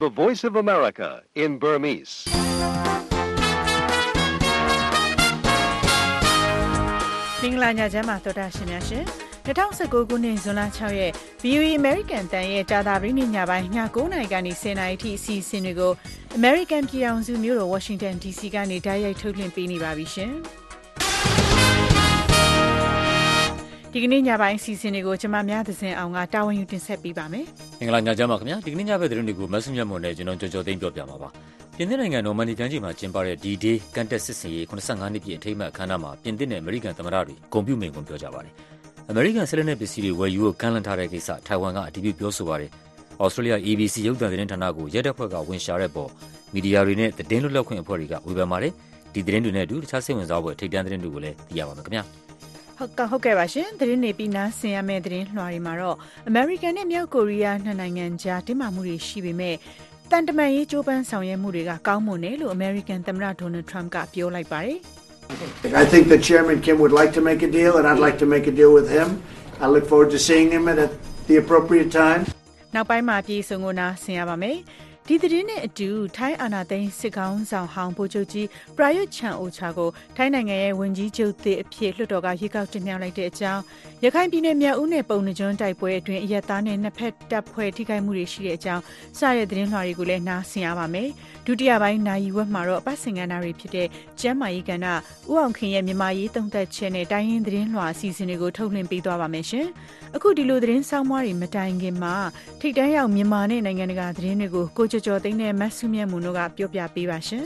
The Voice of America in Burmese. မင်္ဂလာညချမ်းပါတော်တာရှင်များရှင်2019ခုနှစ်ဇွန်လ6ရက် VOA American တန်ရဲ့ကြာသပတေးနေ့ညပိုင်းည9:00 နာရီကနေ10:00 နာရီထိအစီအစဉ်တွေကို American ပြည်ထောင်စုမြို့တော် Washington DC ကနေတိုက်ရိုက်ထုတ်လွှင့်ပေးနေပါပြီရှင်ဒီကနေ့ညပိုင်းအစီအစဉ်တွေကိုကျွန်မများသဇင်အောင်ကတာဝန်ယူတင်ဆက်ပေးပါမယ်မင်္ဂလာညချမ်းပါခင်ဗျာဒီကနေ့ညဘက်သတင်းတွေကိုမဆုမြတ်မွန်နဲ့ကျွန်တော်ကြော်သိမ်းပြောပြမှာပါပြင်သစ်နိုင်ငံနော်မန်ဒီကမ်းခြေမှာကျင်းပတဲ့ D-Day ကန်တက်စစ်စင်ရေး85နှစ်ပြည့်အထိမ်းအမှတ်အခမ်းအနားမှာပြင်သစ်နဲ့အမေရိကန်သမ္မတတွေဂုဏ်ပြုမိန့်ခွန်းပြောကြပါတယ်အမေရိကန်စစ်လက်နက်ပစ္စည်းတွေဝယ်ယူဖို့ကမ်းလှမ်းထားတဲ့ကိစ္စထိုင်ဝမ်ကအတည်ပြုပြောဆိုပါတယ်ဩစတြေးလျ ABC ရုပ်သံသတင်းဌာနကိုရဲတပ်ဖွဲ့ကဝင်ရှာတဲ့ပေါ်မီဒီယာတွေနဲ့သတင်းလွတ်လပ်ခွင့်အဖွဲ့တွေကဝေဖန်ပါတယ်ဒီသတင်းတွေနဲ့အတူတခြားစိတ်ဝင်စားဖို့ထိပ်တန်းသတင်းတွေကိုလည်းသိရပါမယ်ခင်ဗျာဟုတ်ကဲ့ပါရှင်သတင်းနေပြီးနားဆင်ရမယ့်သတင်းလွှာတွေမှာတော့အမေရိကန်နဲ့မြောက်ကိုရီးယားနှစ်နိုင်ငံကြားတင်းမာမှုတွေရှိပေမဲ့တန်တမာရေးကြိုးပမ်းဆောင်ရွက်မှုတွေကကောင်းမွန်တယ်လို့အမေရိကန်သမ္မတဒေါ်နယ်ထရမ့်ကပြောလိုက်ပါတယ် I think that Chairman Kim would like to make a deal and I'd like to make a deal with him. I look forward to seeing him at the appropriate time. နောက်ပိုင်းမှာပြည်စုံကိုနားဆင်ရပါမယ်ဒီသတင်းနဲ့အတူထိုင်းအာဏာသိမ်းစစ်ကောင်ဆောင်ဟောင်းဗိုလ်ချုပ်ကြီးပရာယွတ်ချန်အိုချာကိုထိုင်းနိုင်ငံရဲ့ဝန်ကြီးချုပ်သစ်အဖြစ်လွှတ်တော်ကရွေးကောက်တင်မြှောက်လိုက်တဲ့အကြောင်းရခိုင်ပြည်နယ်မြောက်ဦးနယ်ပုံနှကျွန်းတိုက်ပွဲအတွင်းအရက်သားနဲ့နှစ်ဖက်တပ်ဖွဲ့ထိခိုက်မှုတွေရှိတဲ့အကြောင်းစတဲ့သတင်းလွှာတွေကိုလည်းနားဆင်ရပါမယ်ဒုတိယပိုင်းနာယီဝက်မှာတော့အပတ်စဉ်ကဏ္ဍတွေဖြစ်တဲ့ကျန်းမာရေးကဏ္ဍဦးအောင်ခင်ရဲ့မြန်မာရေးသုံးသပ်ချက်နဲ့တိုင်းရင်းသတင်းလွှာအစီအစဉ်တွေကိုထုတ်လွှင့်ပေးသွားပါမယ်ရှင်အခုဒီလိုသတင်းဆောင်မတွေမတိုင်ခင်မှာထိပ်တန်းရောက်မြန်မာနဲ့နိုင်ငံတကာသတင်းတွေကိုကိုကျော်သိန်းနဲ့မဆုမြတ်မွန်တို့ကပြောပြပေးပါရှင်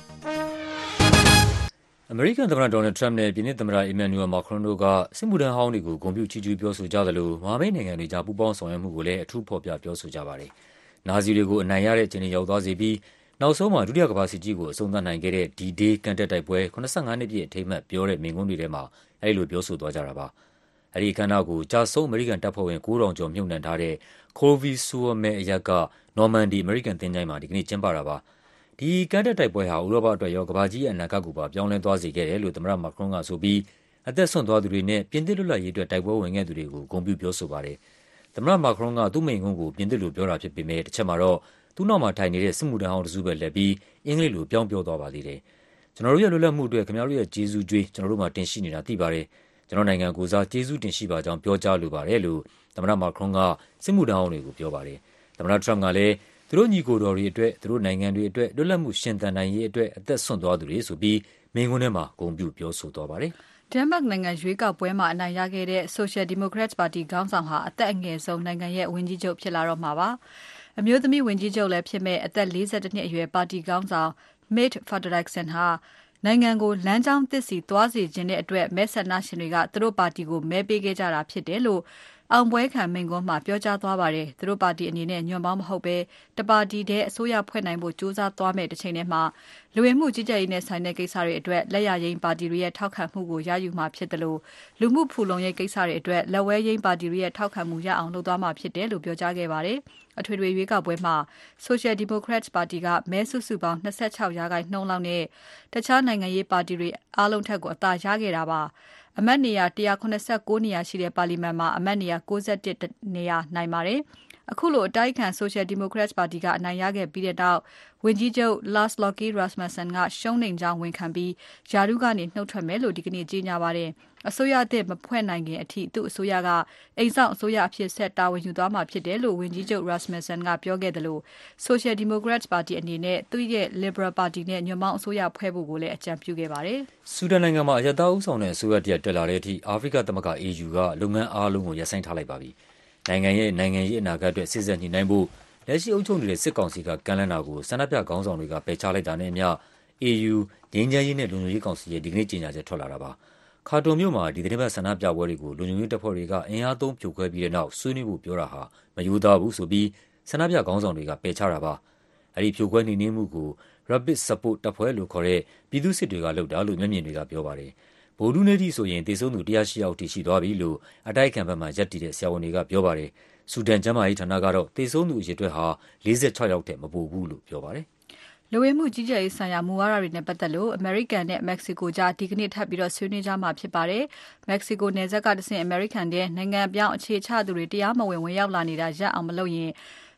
အမေရိကန်သမ္မတဒေါ်နယ်ထရမ့်နဲ့ပြင်သစ်သမ္မတအီမန်နျူယ်မာခရွန်တို့ကစစ်မှုထမ်းဟောင်းတွေကိုဂုဏ်ပြုချီးကျူးပြောဆိုကြသလိုမဟာမိတ်နိုင်ငံတွေကြားပူးပေါင်းဆောင်ရွက်မှုကိုလည်းအထူးဖော်ပြပြောဆိုကြပါတယ်။နာဇီတွေကိုအနိုင်ရတဲ့အခြေအနေရောက်သွားစေပြီးနောက်ဆုံးမှာဒုတိယကမ္ဘာစစ်ကြီးကိုအဆုံးသတ်နိုင်ခဲ့တဲ့ D-Day ကန်တက်တိုက်ပွဲ85နှစ်ပြည့်အထိမ်းအမှတ်ပြောတဲ့မိန့်ခွန်းတွေထဲမှာအဲဒီလိုပြောဆိုသွားကြတာပါ။အဲဒီအခမ်းအနားကိုကြာဆုံးအမေရိကန်တပ်ဖွဲ့ဝင်9000ကျော်မြှုပ်နှံထားတဲ့ Colville-sur-Mer အရပ်ကနော်မန်ဒီအမေရိကန်သင်္ချိုင်းမှာဒီကနေ့ကျင်းပတာပါ။ဒီကန်တက်တိုက်ပွဲဟာဥရောပအတွက်ရောကမ္ဘာကြီးရဲ့အနာဂတ်ကိုပါပြောင်းလဲသွားစေခဲ့တယ်လို့သမ္မတမာခရွန်ကဆိုပြီးအသက်ဆွန့်သွားသူတွေနဲ့ပြင်သစ်လွတ်လပ်ရေးအတွက်တိုက်ပွဲဝင်ခဲ့သူတွေကိုဂုဏ်ပြုပြောဆိုပါတယ်။သမ္မတမာခရွန်ကသူ့မိန့်ခွန်းကိုပြင်သစ်လိုပြောတာဖြစ်ပေမဲ့တစ်ချက်မှာတော့သူ့နောက်မှာထိုင်နေတဲ့စစ်မှုထမ်းဟောင်းတစုပဲလက်ပြီးအင်္ဂလိပ်လိုပြောင်းပြောသွားပါသေးတယ်။ကျွန်တော်တို့ရဲ့လွတ်လပ်မှုအတွက်ခင်ဗျားတို့ရဲ့ကျေးဇူးကြွေးကျွန်တော်တို့မှာတင်ရှိနေတာသိပါတယ်။ကျွန်တော်နိုင်ငံကိုစားကျေးဇူးတင်ရှိပါကြောင်းပြောကြားလိုပါတယ်လို့သမ္မတမာခရွန်ကစစ်မှုထမ်းဟောင်းတွေကိုပြောပါတယ်။သမ္မတထရမ့်ကလည်းသူတို့ညီကိုတော်တွေအတွက်သူတို့နိုင်ငံတွေအတွက်လွတ်လပ်မှုရှင်သန်နိုင်ရေးအတွက်အသက်ဆွန့်သွားသူတွေဆိုပြီးမိန့်ခွန်းထဲမှာဂုဏ်ပြုပြောဆိုသွားပါတယ်။ဒိန်းမတ်နိုင်ငံရွေးကောက်ပွဲမှာအနိုင်ရခဲ့တဲ့ Social Democrats Party ခေါင်းဆောင်ဟာအသက်အငယ်ဆုံးနိုင်ငံရဲ့ဝန်ကြီးချုပ်ဖြစ်လာတော့မှာပါ။အမျိုးသမီးဝန်ကြီးချုပ်လည်းဖြစ်မဲ့အသက်42နှစ်အရွယ်ပါတီခေါင်းဆောင် Mette Frederiksen ဟာနိုင်ငံကိုလမ်းကြောင်းသစ်စီသွားစေခြင်းတဲ့အတွက်မဲဆန္ဒရှင်တွေကသူတို့ပါတီကိုမဲပေးခဲ့ကြတာဖြစ်တယ်လို့အောင်ပွဲခံမိန့်ခွန်းမှာပြောကြားသွားပါတယ်သူတို့ပါတီအနေနဲ့ညွန့်ပေါင်းမဟုတ်ပဲတပါတီတဲ့အစိုးရဖွဲ့နိုင်ဖို့ကြိုးစားသွားမယ်တစ်ချိန်တည်းမှာလူဝင်မှုကြီးကြပ်ရေးနဲ့ဆိုင်တဲ့ကိစ္စတွေအတွက်လက်ရရင်ပါတီတွေရဲ့ထောက်ခံမှုကိုရယူမှာဖြစ်တယ်လို့လူမှုဖူလုံရေးကိစ္စတွေအတွက်လက်ဝဲရင်ပါတီတွေရဲ့ထောက်ခံမှုရအောင်လုပ်သွားမှာဖြစ်တယ်လို့ပြောကြားခဲ့ပါတယ်အထွေထွေရွေးကောက်ပွဲမှာ Social Democrats Party ကမဲစုစုပေါင်း26%လောက်နဲ့တခြားနိုင်ငံရေးပါတီတွေအားလုံးထက်ကိုအသာရခဲ့တာပါအမတ်နေရာ189နေရာရှိတဲ့ပါလီမန်မှာအမတ်နေရာ61နေရာနိုင်ပါတယ်။အခုလိုအတိုက်အခံ Social Democrats Party ကအနိုင်ရခဲ့ပြီးတဲ့နောက်ဝန်ကြီးချုပ် Lars Løkke Rasmussen ကရှုံးနိမ့်ကြောင်းဝန်ခံပြီးယာရုကနေနှုတ်ထွက်မယ်လို့ဒီကနေ့ကြေညာပါတယ်။အစိုးရအသစ်မဖွဲ့နိုင်ခင်အထိသူ့အစိုးရကအိမ်ဆောင်အစိုးရအဖြစ်ဆက်တာဝန်ယူသွားမှာဖြစ်တယ်လို့ဝန်ကြီးချုပ် Rasmussen ကပြောခဲ့တယ်လို့ Social Democrats Party အနေနဲ့သူ့ရဲ့ Liberal Party နဲ့ညွန့်ပေါင်းအစိုးရဖွဲ့ဖို့ကိုလည်းအကြံပြုခဲ့ပါတယ်။ဆူဒန်နိုင်ငံမှာအရတားဦးဆောင်တဲ့အစိုးရတရက်တက်လာတဲ့အထိအာဖရိကသမဂ္ဂ AU ကလုပ်ငန်းအားလုံးကိုရပ်ဆိုင်းထားလိုက်ပါပြီ။နိုင်ငံရေးအနာဂတ်အတွက်စစ်ဆက်ညှိနှိုင်းဖို့လက်ရှိအုပ်ချုပ်နေတဲ့စစ်ကောင်စီကကမ်းလှမ်းတာကိုဆန္ဒပြခေါင်းဆောင်တွေကပယ်ချလိုက်တာနဲ့အမျှ AU ငြိမ်းချမ်းရေးနဲ့လုံခြုံရေးကောင်စီရဲ့ဒီကနေ့ကြေညာချက်ထွက်လာတာပါ။ခါတွန်မြို့မှာဒီသတင်းပတ်ဆန္ဒပြပွဲတွေကိုလုံခြုံရေးတပ်ဖွဲ့တွေကအင်အားသုံးဖြိုခွဲပြီးတဲ့နောက်ဆွေးနွေးဖို့ပြောတာဟာမရိုးသားဘူးဆိုပြီးဆန္ဒပြခေါင်းဆောင်တွေကပယ်ချတာပါ။အဲဒီဖြိုခွဲနှိမ်နင်းမှုကို Rapid Support တပ်ဖွဲ့လို့ခေါ်တဲ့ပြည်သူ့စစ်တွေကလုပ်တာလို့မျက်မြင်တွေကပြောပါတယ်။ဗုဒ္ဓနေ့ထိဆိုရင်သေဆုံးသူ108ယောက်ထိရှိသွားပြီလို့အတိုက်အခံဘက်မှရပ်တည်တဲ့ဆရာဝန်တွေကပြောပါတယ်။ဆူဒန်ကျန်းမာရေးဌာနကတော့သေဆုံးသူအရေအတွက်ဟာ46ယောက်ထက်မပိုဘူးလို့ပြောပါတယ်။လူဝင်မှုကြီးကြပ်ရေးဆိုင်ရာမူဝါဒတွေနဲ့ပတ်သက်လို့အမေရိကန်နဲ့မက္ကဆီကိုကြားဒီကနေ့ထပ်ပြီးဆွေးနွေးကြမှာဖြစ်ပါတယ်။မက္ကဆီကိုနယ်စပ်ကတဆင့်အမေရိကန်တဲ့နိုင်ငံပြောင်းအခြေချသူတွေတရားမဝင်ဝင်ရောက်လာနေတာရပ်အောင်မလုပ်ရင်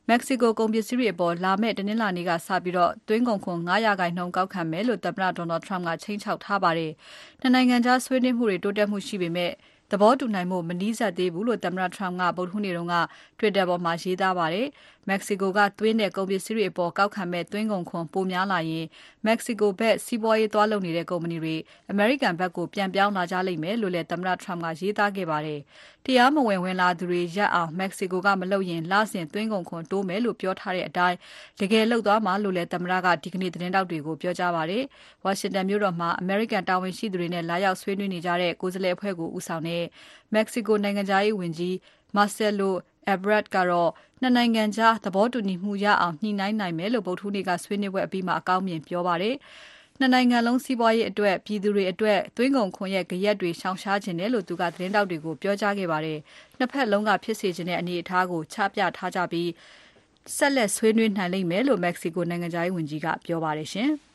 Mexico ကုန်ပစ္စည်းတွေအပေါ်လာမယ့်တနင်္လာနေ့ကစပြီးသွင်းကုန်ခွန် 9% ကောက်ခံမယ်လို့သမ္မတ Donald Trump ကချိန်ချောက်ထားပါတယ်။နှစ်နိုင်ငံကြားဆွေးနွေးမှုတွေတိုးတက်မှုရှိပေမဲ့သဘောတူနိုင်မှုမနီးစပ်သေးဘူးလို့သမ္မတ Trump ကဗုဒ္ဓဟူးနေ့က Twitter ပေါ်မှာရေးသားပါတယ်။ Mexico ကသွင်းတဲ့ကုန်ပစ္စည်းတွေအပေါ်ကောက်ခံမဲ့သွင်းကုန်ခွန်ပိုများလာရင် Mexico ဘက်စီးပွားရေးသွားလုပ်နေတဲ့ကုမ္ပဏီတွေ American ဘက်ကိုပြန်ပြောင်းလာကြလိမ့်မယ်လို့လည်းသမ္မတ Trump ကရေးသားခဲ့ပါတယ်။တရားမဝင်လာသူတွေရပ်အောင် Mexico ကမလုပ်ရင်လစဉ်သွင်းကုန်ခွန်တိုးမယ်လို့ပြောထားတဲ့အတိုင်းတကယ်လုပ်သွားမှာလို့လည်းသမ္မတကဒီကနေ့သတင်းတောက်တွေကိုပြောကြားပါတယ်။ Washington မြို့တော်မှာ American တာဝန်ရှိသူတွေနဲ့လာရောက်ဆွေးနွေးနေကြတဲ့ကိုယ်စားလှယ်အဖွဲ့ကိုဦးဆောင်တဲ့ Mexico နိုင်ငံခြားရေးဝန်ကြီး Marcelo Ebrard ကတော့နှစ်နိုင်ငံကြားသဘောတူညီမှုရအောင်ညှိနှိုင်းနိုင်မယ်လို့ဗုဒ္ဓဟူးနေ့ကဆွေးနွေးပွဲအပြီးမှာအကောင်းမြင်ပြောပါတယ်။နှစ်နိုင်ငံလုံးစီးပွားရေးအတွက်ပြည်သူတွေအတွက်သွင်းကုန်ခွန်ရဲ့ဂယက်တွေရှောင်ရှားခြင်းတယ်လို့သူကသတင်းတောက်တွေကိုပြောကြားခဲ့ပါတယ်။နှစ်ဖက်လုံးကဖြစ်စေခြင်းတဲ့အနေအထားကိုချပြထားကြပြီးဆက်လက်ဆွေးနွေးနိုင်လိမ့်မယ်လို့ Mexico နိုင်ငံခြားရေးဝန်ကြီးကပြောပါတယ်ရှင်။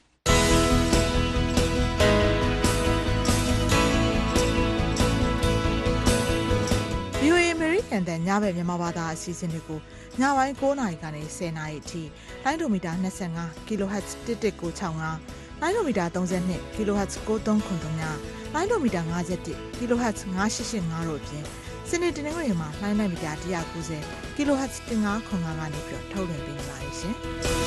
VOA American တန်ညဘက်မြန်မာဘာသာအစီအစဉ်တွေကိုညပိုင်း9:00နာရီကနေ10:00နာရီအထိလိုင်းဒိုမီတာ25 kHz 1165လိုင်းဒိုမီတာ32 kHz 9393လိုင်းဒိုမီတာ51 kHz 9885တို့အပြင်စနေတနင်္ဂနွေမှာလိုင်းမီတာ190 kHz 1505ကနေပြီးထုတ်လွှင့်ပေးနေပါတယ်ရှင်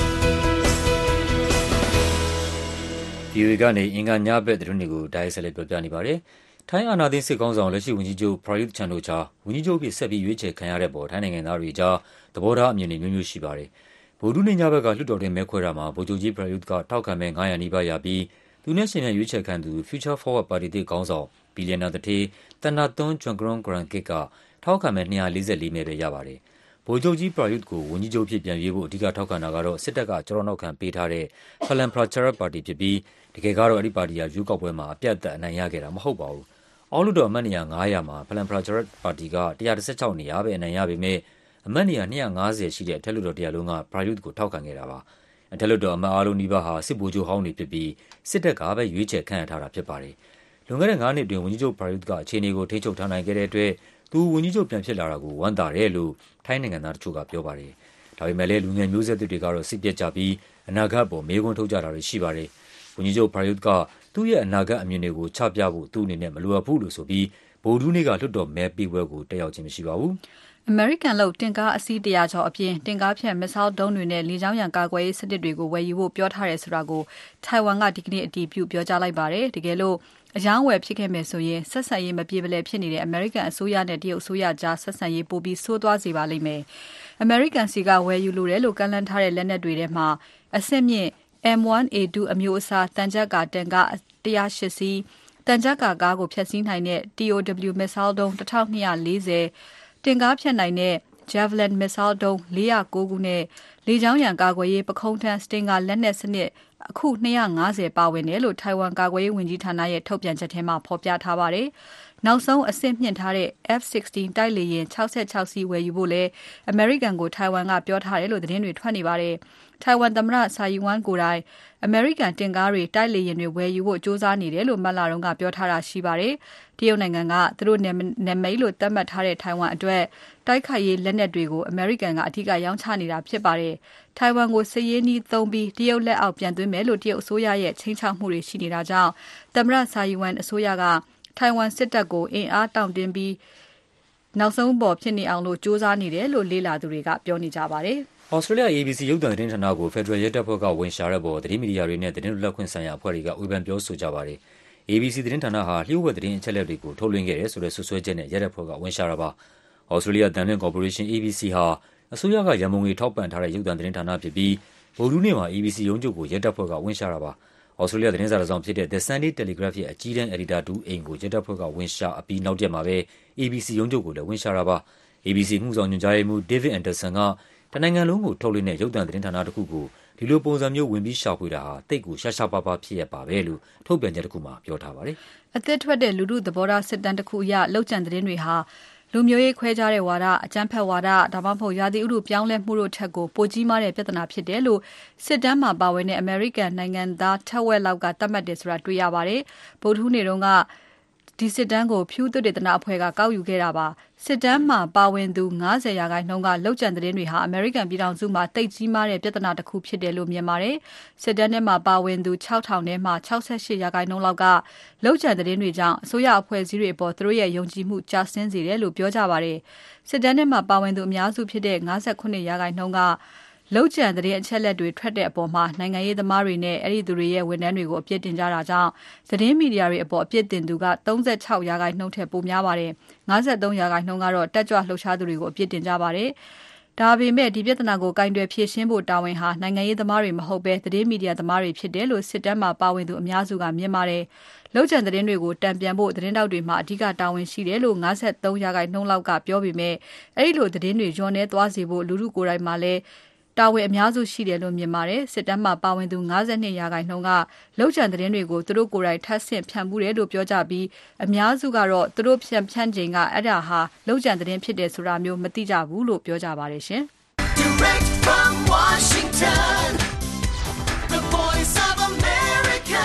။ VOA ကနေအင်္ဂါညဘက်သတင်းတွေကိုတိုက်ဆက်လက်ပြောပြနေပါတယ်။ထိုင်းအာဏာသိမ်းစစ်ကောင်ဆောင်လက်ရှိဝန်ကြီးချုပ် Prayut Chan-o-cha ဝန်ကြီးချုပ်အဖြစ်ဆက်ပြီးရွေးချယ်ခံရတဲ့ပေါ်ထိုင်းနိုင်ငံသားတွေကြားသဘောထားအမြင်တွေမျိုးမျိုးရှိပါတယ်။ဗုဒ္ဓနေ့ညဘက်ကလွှတ်တော်တွင်းမဲခွဲတာမှာဗိုလ်ချုပ်ကြီး Prayut ကထောက်ခံမဲ900နီးပါးရပြီးသူနဲ့ရှင်နဲ့ရွေးချယ်ခံသူ Future Forward ပါတီသစ်ခေါင်းဆောင်ဘီလီယံနာသူဌေး Thanathorn Juangroongruangkit ကထောက်ခံမဲ244မဲပဲရပါတယ်။ဗိုလ်ချုပ်ကြီး Prayut ကိုဝန်ကြီးချုပ်ဖြစ်ပြန်ရွေးဖို့အဓိကထောက်ခံတာကတော့စစ်တပ်ကကျောထောက်နောက်ခံပေးထားတဲ့ Phalang Pracharat ပါတီဖြစ်ပြီးတကယ်ကတော့အဲဒီပါတီဟာရွေးကောက်ပွဲမှာအပြတ်အသတ်အနိုင်ရခဲ့တာမဟုတ်ပါဘူး။အောက်လွှတ်တော်အမတ်နေရာ900မှာ Phalang Pracharat ပါတီက116နေရာပဲအနိုင်ရပေမဲ့အမတ်နေရာ250ရှိတဲ့အထက်လွှတ်တော်တစ်ရပ်လုံးက Prayut ကိုထောက်ခံခဲ့တာပါ။အထက်လွှတ်တော်အမတ်အားလုံးနီးပါးဟာစစ်ဗိုလ်ချုပ်ဟောင်းတွေဖြစ်ပြီးစစ်တပ်ကပဲရွေးချယ်ခန့်အပ်ထားတာဖြစ်ပါတယ်။လွန်ခဲ့တဲ့9နှစ်အတွင်းဝန်ကြီးချုပ် Prayut ကအခြေအနေကိုထိန်းချုပ်ထားနိုင်ခဲ့တဲ့အတွက်သူဝန်ကြီးချုပ်ပြန်ဖြစ်လာတာကိုဝမ်းသာတယ်လို့ထိုင်းနိုင်ငံသားတချို့ကပြောပါတယ်။ဒါပေမဲ့လည်းလူငယ်မျိုးဆက်သစ်တွေကတော့စိတ်ပျက်ကြပြီးအနာဂတ်ပေါ်မေးခွန်းထုတ်ကြတာတွေရှိပါတယ်။ဝန်ကြီးချုပ် Prayut ကသူ့ရဲ့အနာဂတ်အမြင်တွေကိုချပြဖို့သူ့အနေနဲ့မလိုအပ်ဘူးလို့ဆိုပြီးဗုဒ္ဓဟူးနေ့ကလွှတ်တော်မဲပေးပွဲကိုတက်ရောက်ခြင်းမရှိပါဘူး။ American လို့တင်ကားအစီး100ကျော်အပြင်တင်ကားဖြန့် missile ဒုံးတွေနဲ့လေကြောင်းရန်ကာကွယ်ရေးစနစ်တွေကိုဝယ်ယူဖို့ပြောထားတယ်ဆိုတာကိုထိုင်ဝမ်ကဒီကနေ့အတည်ပြုပြောကြားလိုက်ပါတယ်။တကယ်လို့အယောင်းဝယ်ဖြစ်ခဲ့မယ်ဆိုရင်ဆက်ဆံရေးမပြေမလည်ဖြစ်နေတဲ့ American အစိုးရနဲ့တရုတ်အစိုးရကြားဆက်ဆံရေးပိုပြီးဆိုးသွားစေပါလိမ့်မယ်။ American စီကဝယ်ယူလိုတယ်လို့ကန့်လန့်ထားတဲ့လက်နက်တွေထဲမှာအဆင့်မြင့် M1A2 အမျိုးအစားတန်ကြပ်ကာတန်ကား108စီးတန်ကြပ်ကာကားကိုဖျက်ဆီးနိုင်တဲ့ TOW missile ဒုံး1240တင်ကားဖြတ်နိုင်တဲ့ Javelin missile ဒုံး409ခုနဲ့လေကြောင်းရန်ကာကွယ်ရေးပခုံးထမ်း Stinger လက်နက်စနစ်အခု250ပါဝင်တယ်လို့ထိုင်ဝမ်ကာကွယ်ရေးဝန်ကြီးဌာနရဲ့ထုတ်ပြန်ချက်ထဲမှာဖော်ပြထားပါတယ်။နောက်ဆုံးအဆင့်မြင့်ထားတဲ့ F-16 တိုက်လေယာဉ်66စီးဝယ်ယူဖို့လဲ American ကိုထိုင်ဝမ်ကပြောထားတယ်လို့သတင်းတွေထွက်နေပါတယ်။ထိုင်ဝမ်သမ္မတ Tsai Ing-wen ကိုယ်တိုင် American တင်ကားတွေတိုက်လေယာဉ်တွေဝယ်ယူဖို့စ조사နေတယ်လို့မတ်လတုန်းကပြောထားတာရှိပါတယ်။တရုတ်နိုင်ငံကသူတို့နာမည်လို့သတ်မှတ်ထားတဲ့ထိုင်ဝမ်အတွက်တိုက်ခိုက်ရေးလက်နက်တွေကို American ကအဓိကရောင်းချနေတာဖြစ်ပါတယ်။ထိုင်ဝမ်ကိုစစ်ရေးနည်းသုံးပြီးတရုတ်လက်အောက်ပြန်သွင်းမယ်လို့တရုတ်အစိုးရရဲ့ချိန်ချောက်မှုတွေရှိနေတာကြောင့်သမ္မတ Tsai Ing-wen အစိုးရကထိုင်ဝမ်စစ်တပ်ကိုအင်အားတောင့်တင်းပြီးနောက်ဆုံးပေါ်ဖြစ်နေအောင်လို့စ조사နေတယ်လို့လေ့လာသူတွေကပြောနေကြပါတယ်။ Australia ABC ရုပ်သံသတင်းဌာနကို Federal ရဲတပ်ဖွဲ့ကဝင်ရှာတဲ့ပေါ်သတင်းမီဒီယာတွေနဲ့သတင်းလွတ်လပ်ခွင့်ဆိုင်ရာအဖွဲ့တွေကဝေဖန်ပြောဆိုကြပါတယ်။ ABC သတင်းဌာနဟာလျှို့ဝှက်သတင်းအချက်အလက်တွေကိုထုတ်လွှင့်ခဲ့တယ်ဆိုတဲ့စွပ်စွဲချက်နဲ့ရဲတပ်ဖွဲ့ကဝင်ရှာတာပါ။ Australia အသံလွှင့်ကော်ပိုရေးရှင်း ABC ဟာအစိုးရကရန်ပုံငွေထောက်ပံ့ထားတဲ့ရုပ်သံသတင်းဌာနဖြစ်ပြီးဗုဒ္ဓဟူးနေ့မှာ ABC ရုံးချုပ်ကိုရဲတပ်ဖွဲ့ကဝင်ရှာတာပါ။ Australia သတင်းစာတစ်စောင်ဖြစ်တဲ့ The Sunday Telegraph ရဲ့အကြီးတန်းအယ်ဒီတာတူအိမ်ကိုရဲတပ်ဖွဲ့ကဝင်ရှာအပြီးနောက်ရက်မှာပဲ ABC ရုံးချုပ်ကိုလည်းဝင်ရှာတာပါ။ ABC အမှုဆောင်ညွှန်ကြားရေးမှူး David Anderson ကတနိုင်ငံလုံးကိုထုတ်လွှင့်တဲ့ရုပ်သံသတင်းဌာနတစ်ခုကိုဒီလိုပုံစံမျိုးဝင်ပြီးရှာဖွေတာဟာသိပ်ကိုရှားရှားပါးပါးဖြစ်ရပ်ပါပဲလို့ထုတ်ပြန်ချက်တစ်ခုမှာပြောထားပါတယ်။အသစ်ထွက်တဲ့လူထုသဘောထားစစ်တမ်းတစ်ခုအရလောက်ကျန်သတင်းတွေဟာလူမျိုးရေးခွဲခြားတဲ့ဝါဒအကြမ်းဖက်ဝါဒဒါမှမဟုတ်ရာသီဥတုပြောင်းလဲမှုတို့ထက်ကိုပိုကြီးမားတဲ့ပြဿနာဖြစ်တယ်လို့စစ်တမ်းမှာပါဝင်တဲ့ American နိုင်ငံသားထက်ဝက်လောက်ကသတ်မှတ်တယ်ဆိုတာတွေ့ရပါတယ်။ဗုဒ္ဓဟူးနေ့တုန်းကဒီစစ်တမ်းကိုဖြူသုတေသနအဖွဲ့ကကောက်ယူခဲ့တာပါစစ်တမ်းမှာပါဝင်သူ90%ကလောက်ကျန်သတင်းတွေဟာအမေရိကန်ပြည်ထောင်စုမှာတိတ်ကြီးမားတဲ့ပြဿနာတစ်ခုဖြစ်တယ်လို့မြင်ပါတယ်စစ်တမ်းထဲမှာပါဝင်သူ6000ထဲမှာ68%လောက်ကလောက်ကျန်သတင်းတွေကြောင့်အစိုးရအဖွဲ့အစည်းတွေအပေါ်သူတို့ရဲ့ယုံကြည်မှုကျဆင်းစေတယ်လို့ပြောကြပါတယ်စစ်တမ်းထဲမှာပါဝင်သူအများစုဖြစ်တဲ့59%ကလောက်ကျန်တဲ့အချက်လက်တွေထွက်တဲ့အပေါ်မှာနိုင်ငံရေးသမားတွေနဲ့အဲ့ဒီသူတွေရဲ့ဝန်ထမ်းတွေကိုအပြစ်တင်ကြတာကြောင့်သတင်းမီဒီယာတွေအပေါ်အပြစ်တင်သူက36%ထက်ပိုများပါတယ်53%ကတော့တက်ကြွလှုပ်ရှားသူတွေကိုအပြစ်တင်ကြပါတယ်ဒါပေမဲ့ဒီပြဿနာကိုကင်တွယ်ဖြေရှင်းဖို့တာဝန်ဟာနိုင်ငံရေးသမားတွေမဟုတ်ဘဲသတင်းမီဒီယာသမားတွေဖြစ်တယ်လို့စစ်တမ်းမှာပါဝင်သူအများစုကမြင်ပါတယ်လောက်ကျန်သတင်းတွေကိုတံပြန်ဖို့သတင်းတောက်တွေမှာအဓိကတာဝန်ရှိတယ်လို့53%လောက်ကပြောပေမဲ့အဲ့ဒီလိုသတင်းတွေညှော်နှဲသွားစေဖို့လူထုကိုယ်တိုင်မှာလည်းတာဝန်အများစုရှိတယ်လို့မြင်ပါတယ်စစ်တမ်းမှာပါဝင်သူ52%ကလောက်ကျန်သတင်းတွေကိုသူတို့ကိုယ်တိုင်ထပ်ဆင့်ဖြန့်မှုတယ်လို့ပြောကြပြီးအများစုကတော့သူတို့ဖြန့်ချိန်ကအဲ့ဒါဟာလောက်ကျန်သတင်းဖြစ်တယ်ဆိုတာမျိုးမသိကြဘူးလို့ပြောကြပါတယ်ရှင် Direct from Washington The Voice of America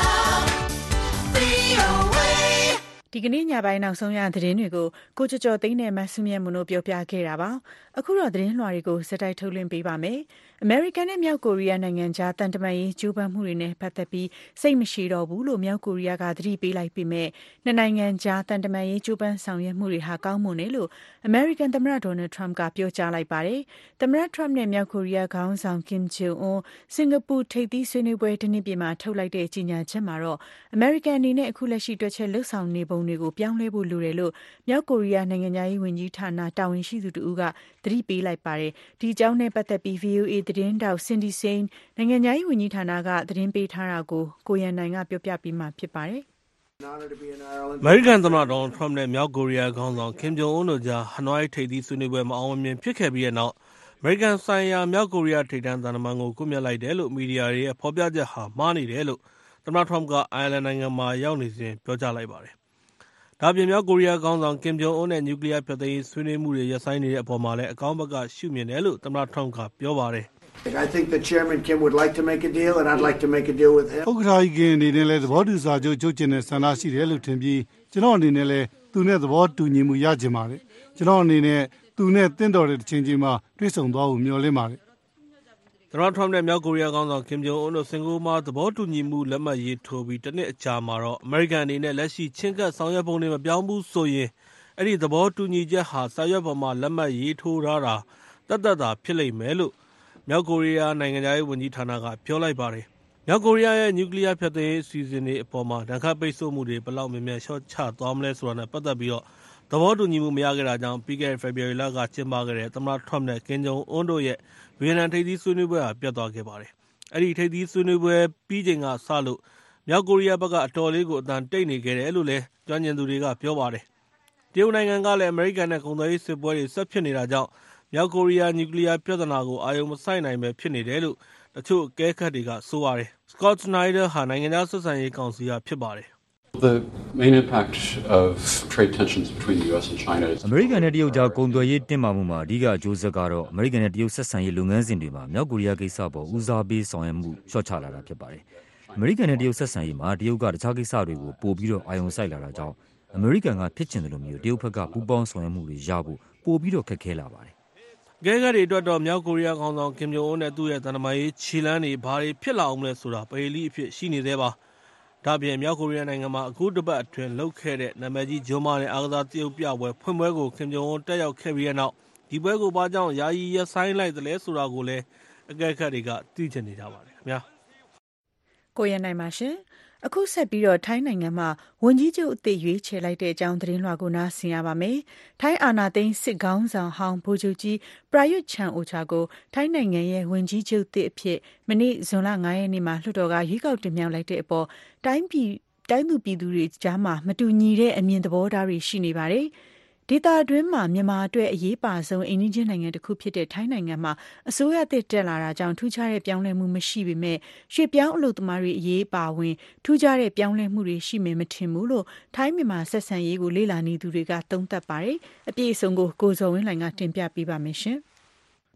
VOA ဒီကနေ့ညပိုင်းနောက်ဆုံးရသတင်းတွေကိုကိုကျော်ကျော်သိန်းနဲ့မဆုမြတ်မွန်တို့ပြောပြခဲ့တာပါအခုတော့သတင်းလွှာတွေကိုစက်တိုက်ထုတ်လွှင့်ပေးပါမယ်အမေရိကန်နဲ့မြောက်ကိုရီးယားနိုင်ငံကြားတန်တမာရေးကြိုးပမ်းမှုတွေနဲ့ပတ်သက်ပြီးစိတ်မရှိတော့ဘူးလို့မြောက်ကိုရီးယားကသတိပေးလိုက်ပေမဲ့နှစ်နိုင်ငံကြားတန်တမာရေးကြိုးပမ်းဆောင်ရွက်မှုတွေဟာကောင်းမွန်တယ်လို့အမေရိကန်သမ္မတဒေါ်နယ်ထရမ့်ကပြောကြားလိုက်ပါတယ်သမ္မတထရမ့်နဲ့မြောက်ကိုရီးယားခေါင်းဆောင်ကင်ဂျုံအွန်းစင်ကာပူထိပ်သီးဆွေးနွေးပွဲဒီနေ့ပြည်မှာထုတ်လိုက်တဲ့ကြေညာချက်မှာတော့အမေရိကန်အနေနဲ့အခုလက်ရှိတွက်ချက်လှုပ်ဆောင်နေပုံတွေကိုပြောင်းလဲဖို့လိုတယ်လို့မြောက်ကိုရီးယားနိုင်ငံသားရေးဝန်ကြီးဌာနတာဝန်ရှိသူတို့ကသတိပေးလိုက်ပါတယ်ဒီအကြောင်းနဲ့ပတ်သက်ပြီး VOA သတင်းတောက်စင်ဒီစိန်နိုင်ငံသားရေးဝန်ကြီးဌာနကသတင်းပေးထားတာကိုကိုရန်နိုင်ကပြောပြပေးမှာဖြစ်ပါတယ်အမေရိကန်သမ္မတဒေါ်နယ်ထရမ့်နဲ့မြောက်ကိုရီးယားခေါင်းဆောင်ကင်ဂျုံအွန်းတို့ကြားဟနွိုင်းထိပ်သီးဆွေးနွေးပွဲမအောင်မမြင်ဖြစ်ခဲ့ပြီးတဲ့နောက်အမေရိကန်ဆိုင်ရာမြောက်ကိုရီးယားထိပ်တန်းသံတမန်ကိုကွပ်မျက်လိုက်တယ်လို့မီဒီယာတွေရဲ့ဖော်ပြချက်ဟာမှားနေတယ်လို့သမ္မတထရမ့်ကအိုင်ယာလန်နိုင်ငံမှာရောက်နေစဉ်ပြောကြားလိုက်ပါတယ်ဒါ့အပြင်မြောက်ကိုရီးယားခေါင်းဆောင်ကင်ဂျုံအွန်းနဲ့နျူကလ িয়ার ဖျက်သိမ်းရေးဆွေးနွေးမှုတွေရပ်ဆိုင်းနေတဲ့အပေါ်မှာလည်းအကောင်းဘက်ကရှုမြင်တယ်လို့သမ္မတထရမ့်ကပြောပါတယ် I think that Chairman Kim would like to make a deal, and I'd like to make a deal with him. ဥက္ကဋ္ဌကြီးကင်အနေနဲ့လည်းသဘောတူစာချုပ်ချုပ်ချင်တဲ့ဆန္ဒရှိတယ်လို့ထင်ပြီးကျွန်တော်အနေနဲ့လည်းသူနဲ့သဘောတူညီမှုရချင်ပါတယ်ကျွန်တော်အနေနဲ့သူနဲ့တင့်တော်တဲ့ချင်းချင်းမှာတွေ့ဆုံသွားဖို့မျှော်လင့်ပါတယ်သမ္မတထရမ့်နဲ့မြောက်ကိုရီးယားခေါင်းဆောင်ကင်ဂျုံအွန်းတို့စင်ကာပူမှာသဘောတူညီမှုလက်မှတ်ရေးထိုးပြီးတစ်နှစ်အကြာမှာတော့အမေရိကန်အနေနဲ့လက်ရှိချင်းကပ်ဆောင်ရွက်ပုံတွေမပြောင်းဘူးဆိုရင်အဲ့ဒီသဘောတူညီချက်ဟာစာရွက်ပေါ်မှာလက်မှတ်ရေးထိုးထားတာတတ်တာဖြစ်လိမ့်မယ်လို့မြောက်ကိုရီးယားနိုင်ငံသားရေးဝန်ကြီးဌာနကပြောလိုက်ပါတယ်။မြောက်ကိုရီးယားရဲ့နျူကလ িয়ার ဖျက်သိမ်းရေးအစီအစဉ်တွေအပေါ်မှာဒဏ်ခတ်ပိတ်ဆို့မှုတွေဘယ်လောက်များများလျှော့ချသွားမလဲဆိုတာနဲ့ပတ်သက်ပြီးတော့သဘောတူညီမှုမရခဲ့တာကြောင့်ပြီးခဲ့တဲ့ဖေဖော်ဝါရီလကကျင်းပခဲ့တဲ့သမ္မတထရမ့်နဲ့ကင်ဂျုံအွန်းတို့ရဲ့ဗီယက်နမ်ထိပ်သီးဆွေးနွေးပွဲဟာပြတ်သွားခဲ့ပါတယ်။အဲ့ဒီထိပ်သီးဆွေးနွေးပွဲပြီးချိန်ကစလို့မြောက်ကိုရီးယားဘက်ကအတော်လေးကိုအတန်တိတ်နေခဲ့တယ်လို့လည်းကျွမ်းကျင်သူတွေကပြောပါတယ်။တရုတ်နိုင်ငံကလည်းအမေရိကန်နဲ့ကုန်သွယ်ရေးစစ်ပွဲတွေဆက်ဖြစ်နေတာကြောင့်မြောက်ကိုရီးယားနျူကလ িয়ার ပြဿနာကိုအာရုံမစိုက်နိုင်ပဲဖြစ်နေတယ်လို့တချို့အကဲခတ်တွေကဆိုပါတယ်။ Scott Snyder ဟာနိုင်ငံခြားဆက်ဆံရေးကောင်စီကဖြစ်ပါတယ်။ The main impact of trade tensions between the US and China is အမေရိကန်နဲ့တရုတ်ကြားကုန်သွယ်ရေးတင်းမာမှုမှာအဓိကအကျိုးဆက်ကတော့အမေရိကန်နဲ့တရုတ်ဆက်ဆံရေးလုပ်ငန်းစဉ်တွေမှာမြောက်ကိုရီးယားကိစ္စပေါ်ဦးစားပေးဆောင်ရွက်မှုလျှော့ချလာတာဖြစ်ပါတယ်။အမေရိကန်နဲ့တရုတ်ဆက်ဆံရေးမှာတရုတ်ကတခြားကိစ္စတွေကိုပိုပြီးတော့အာရုံစိုက်လာတာကြောင့်အမေရိကန်ကဖြစ်ချင်တယ်လို့မျိုးတရုတ်ဘက်ကပူးပေါင်းဆောင်ရွက်မှုတွေရဖို့ပိုပြီးတော့ခက်ခဲလာပါတယ်။ကဲကတွေအတွက်တော့မြောက်ကိုရီးယားခေါင်းဆောင်ကင်ဂျုံအွန်းနဲ့သူ့ရဲ့သံတမန်ရေးခြေလှမ်းတွေဘာတွေဖြစ်လာအောင်လဲဆိုတာပယ်လီအဖြစ်ရှိနေသေးပါ။ဒါ့အပြင်မြောက်ကိုရီးယားနိုင်ငံမှာအခုတစ်ပတ်အတွင်းလုပ်ခဲ့တဲ့နာမည်ကြီးဂျွန်းမာနဲ့အားကစားတရုတ်ပြပွဲဖွင့်ပွဲကိုကင်ဂျုံအွန်းတက်ရောက်ခဲ့ပြီးတဲ့နောက်ဒီပွဲကိုဘာကြောင့်ယာယီရပ်ဆိုင်းလိုက်သလဲဆိုတာကိုလည်းအကဲခတ်တွေကသိချင်နေကြပါတယ်ခင်ဗျာ။ကိုရနိုင်ပါရှင်။အခုဆက်ပြီးတော့ထိုင်းနိုင်ငံမှာဝန်ကြီးချုပ်အသစ်ရွေးချယ်လိုက်တဲ့အကြောင်းသတင်းလွှာကိုနားဆင်ရပါမယ်။ထိုင်းအာဏာသိမ်းစစ်ခေါင်းဆောင်ဟောင်းဗိုလ်ချုပ်ကြီးပရာယွတ်ချန်အိုချာကိုထိုင်းနိုင်ငံရဲ့ဝန်ကြီးချုပ်သစ်အဖြစ်မနေ့ဇွန်လ9ရက်နေ့မှာလွှတ်တော်ကရွေးကောက်တင်မြှောက်လိုက်တဲ့အပေါ်တိုင်းသူပြည်သူတွေကြားမှာမတူညီတဲ့အမြင်သဘောထားတွေရှိနေပါတယ်။ဒေသတွင်းမှာမြန်မာအတွက်အရေးပါဆုံးအိမ်နီးချင်းနိုင်ငံတစ်ခုဖြစ်တဲ့ထိုင်းနိုင်ငံမှာအစိုးရသစ်တက်လာတာကြောင့်ထူးခြားတဲ့ပြောင်းလဲမှုမရှိပေမဲ့ရွှေ့ပြောင်းအလုပ်သမားတွေအရေးပါဝင်ထူးခြားတဲ့ပြောင်းလဲမှုတွေရှိမယ်မထင်ဘူးလို့ထိုင်းမြန်မာဆက်ဆံရေးကိုလေ့လာနေသူတွေကသုံးသပ်ပါတယ်။အပြည့်အစုံကိုကိုဇော်ဝင်းလှိုင်ကတင်ပြပေးပါမယ်ရှင်။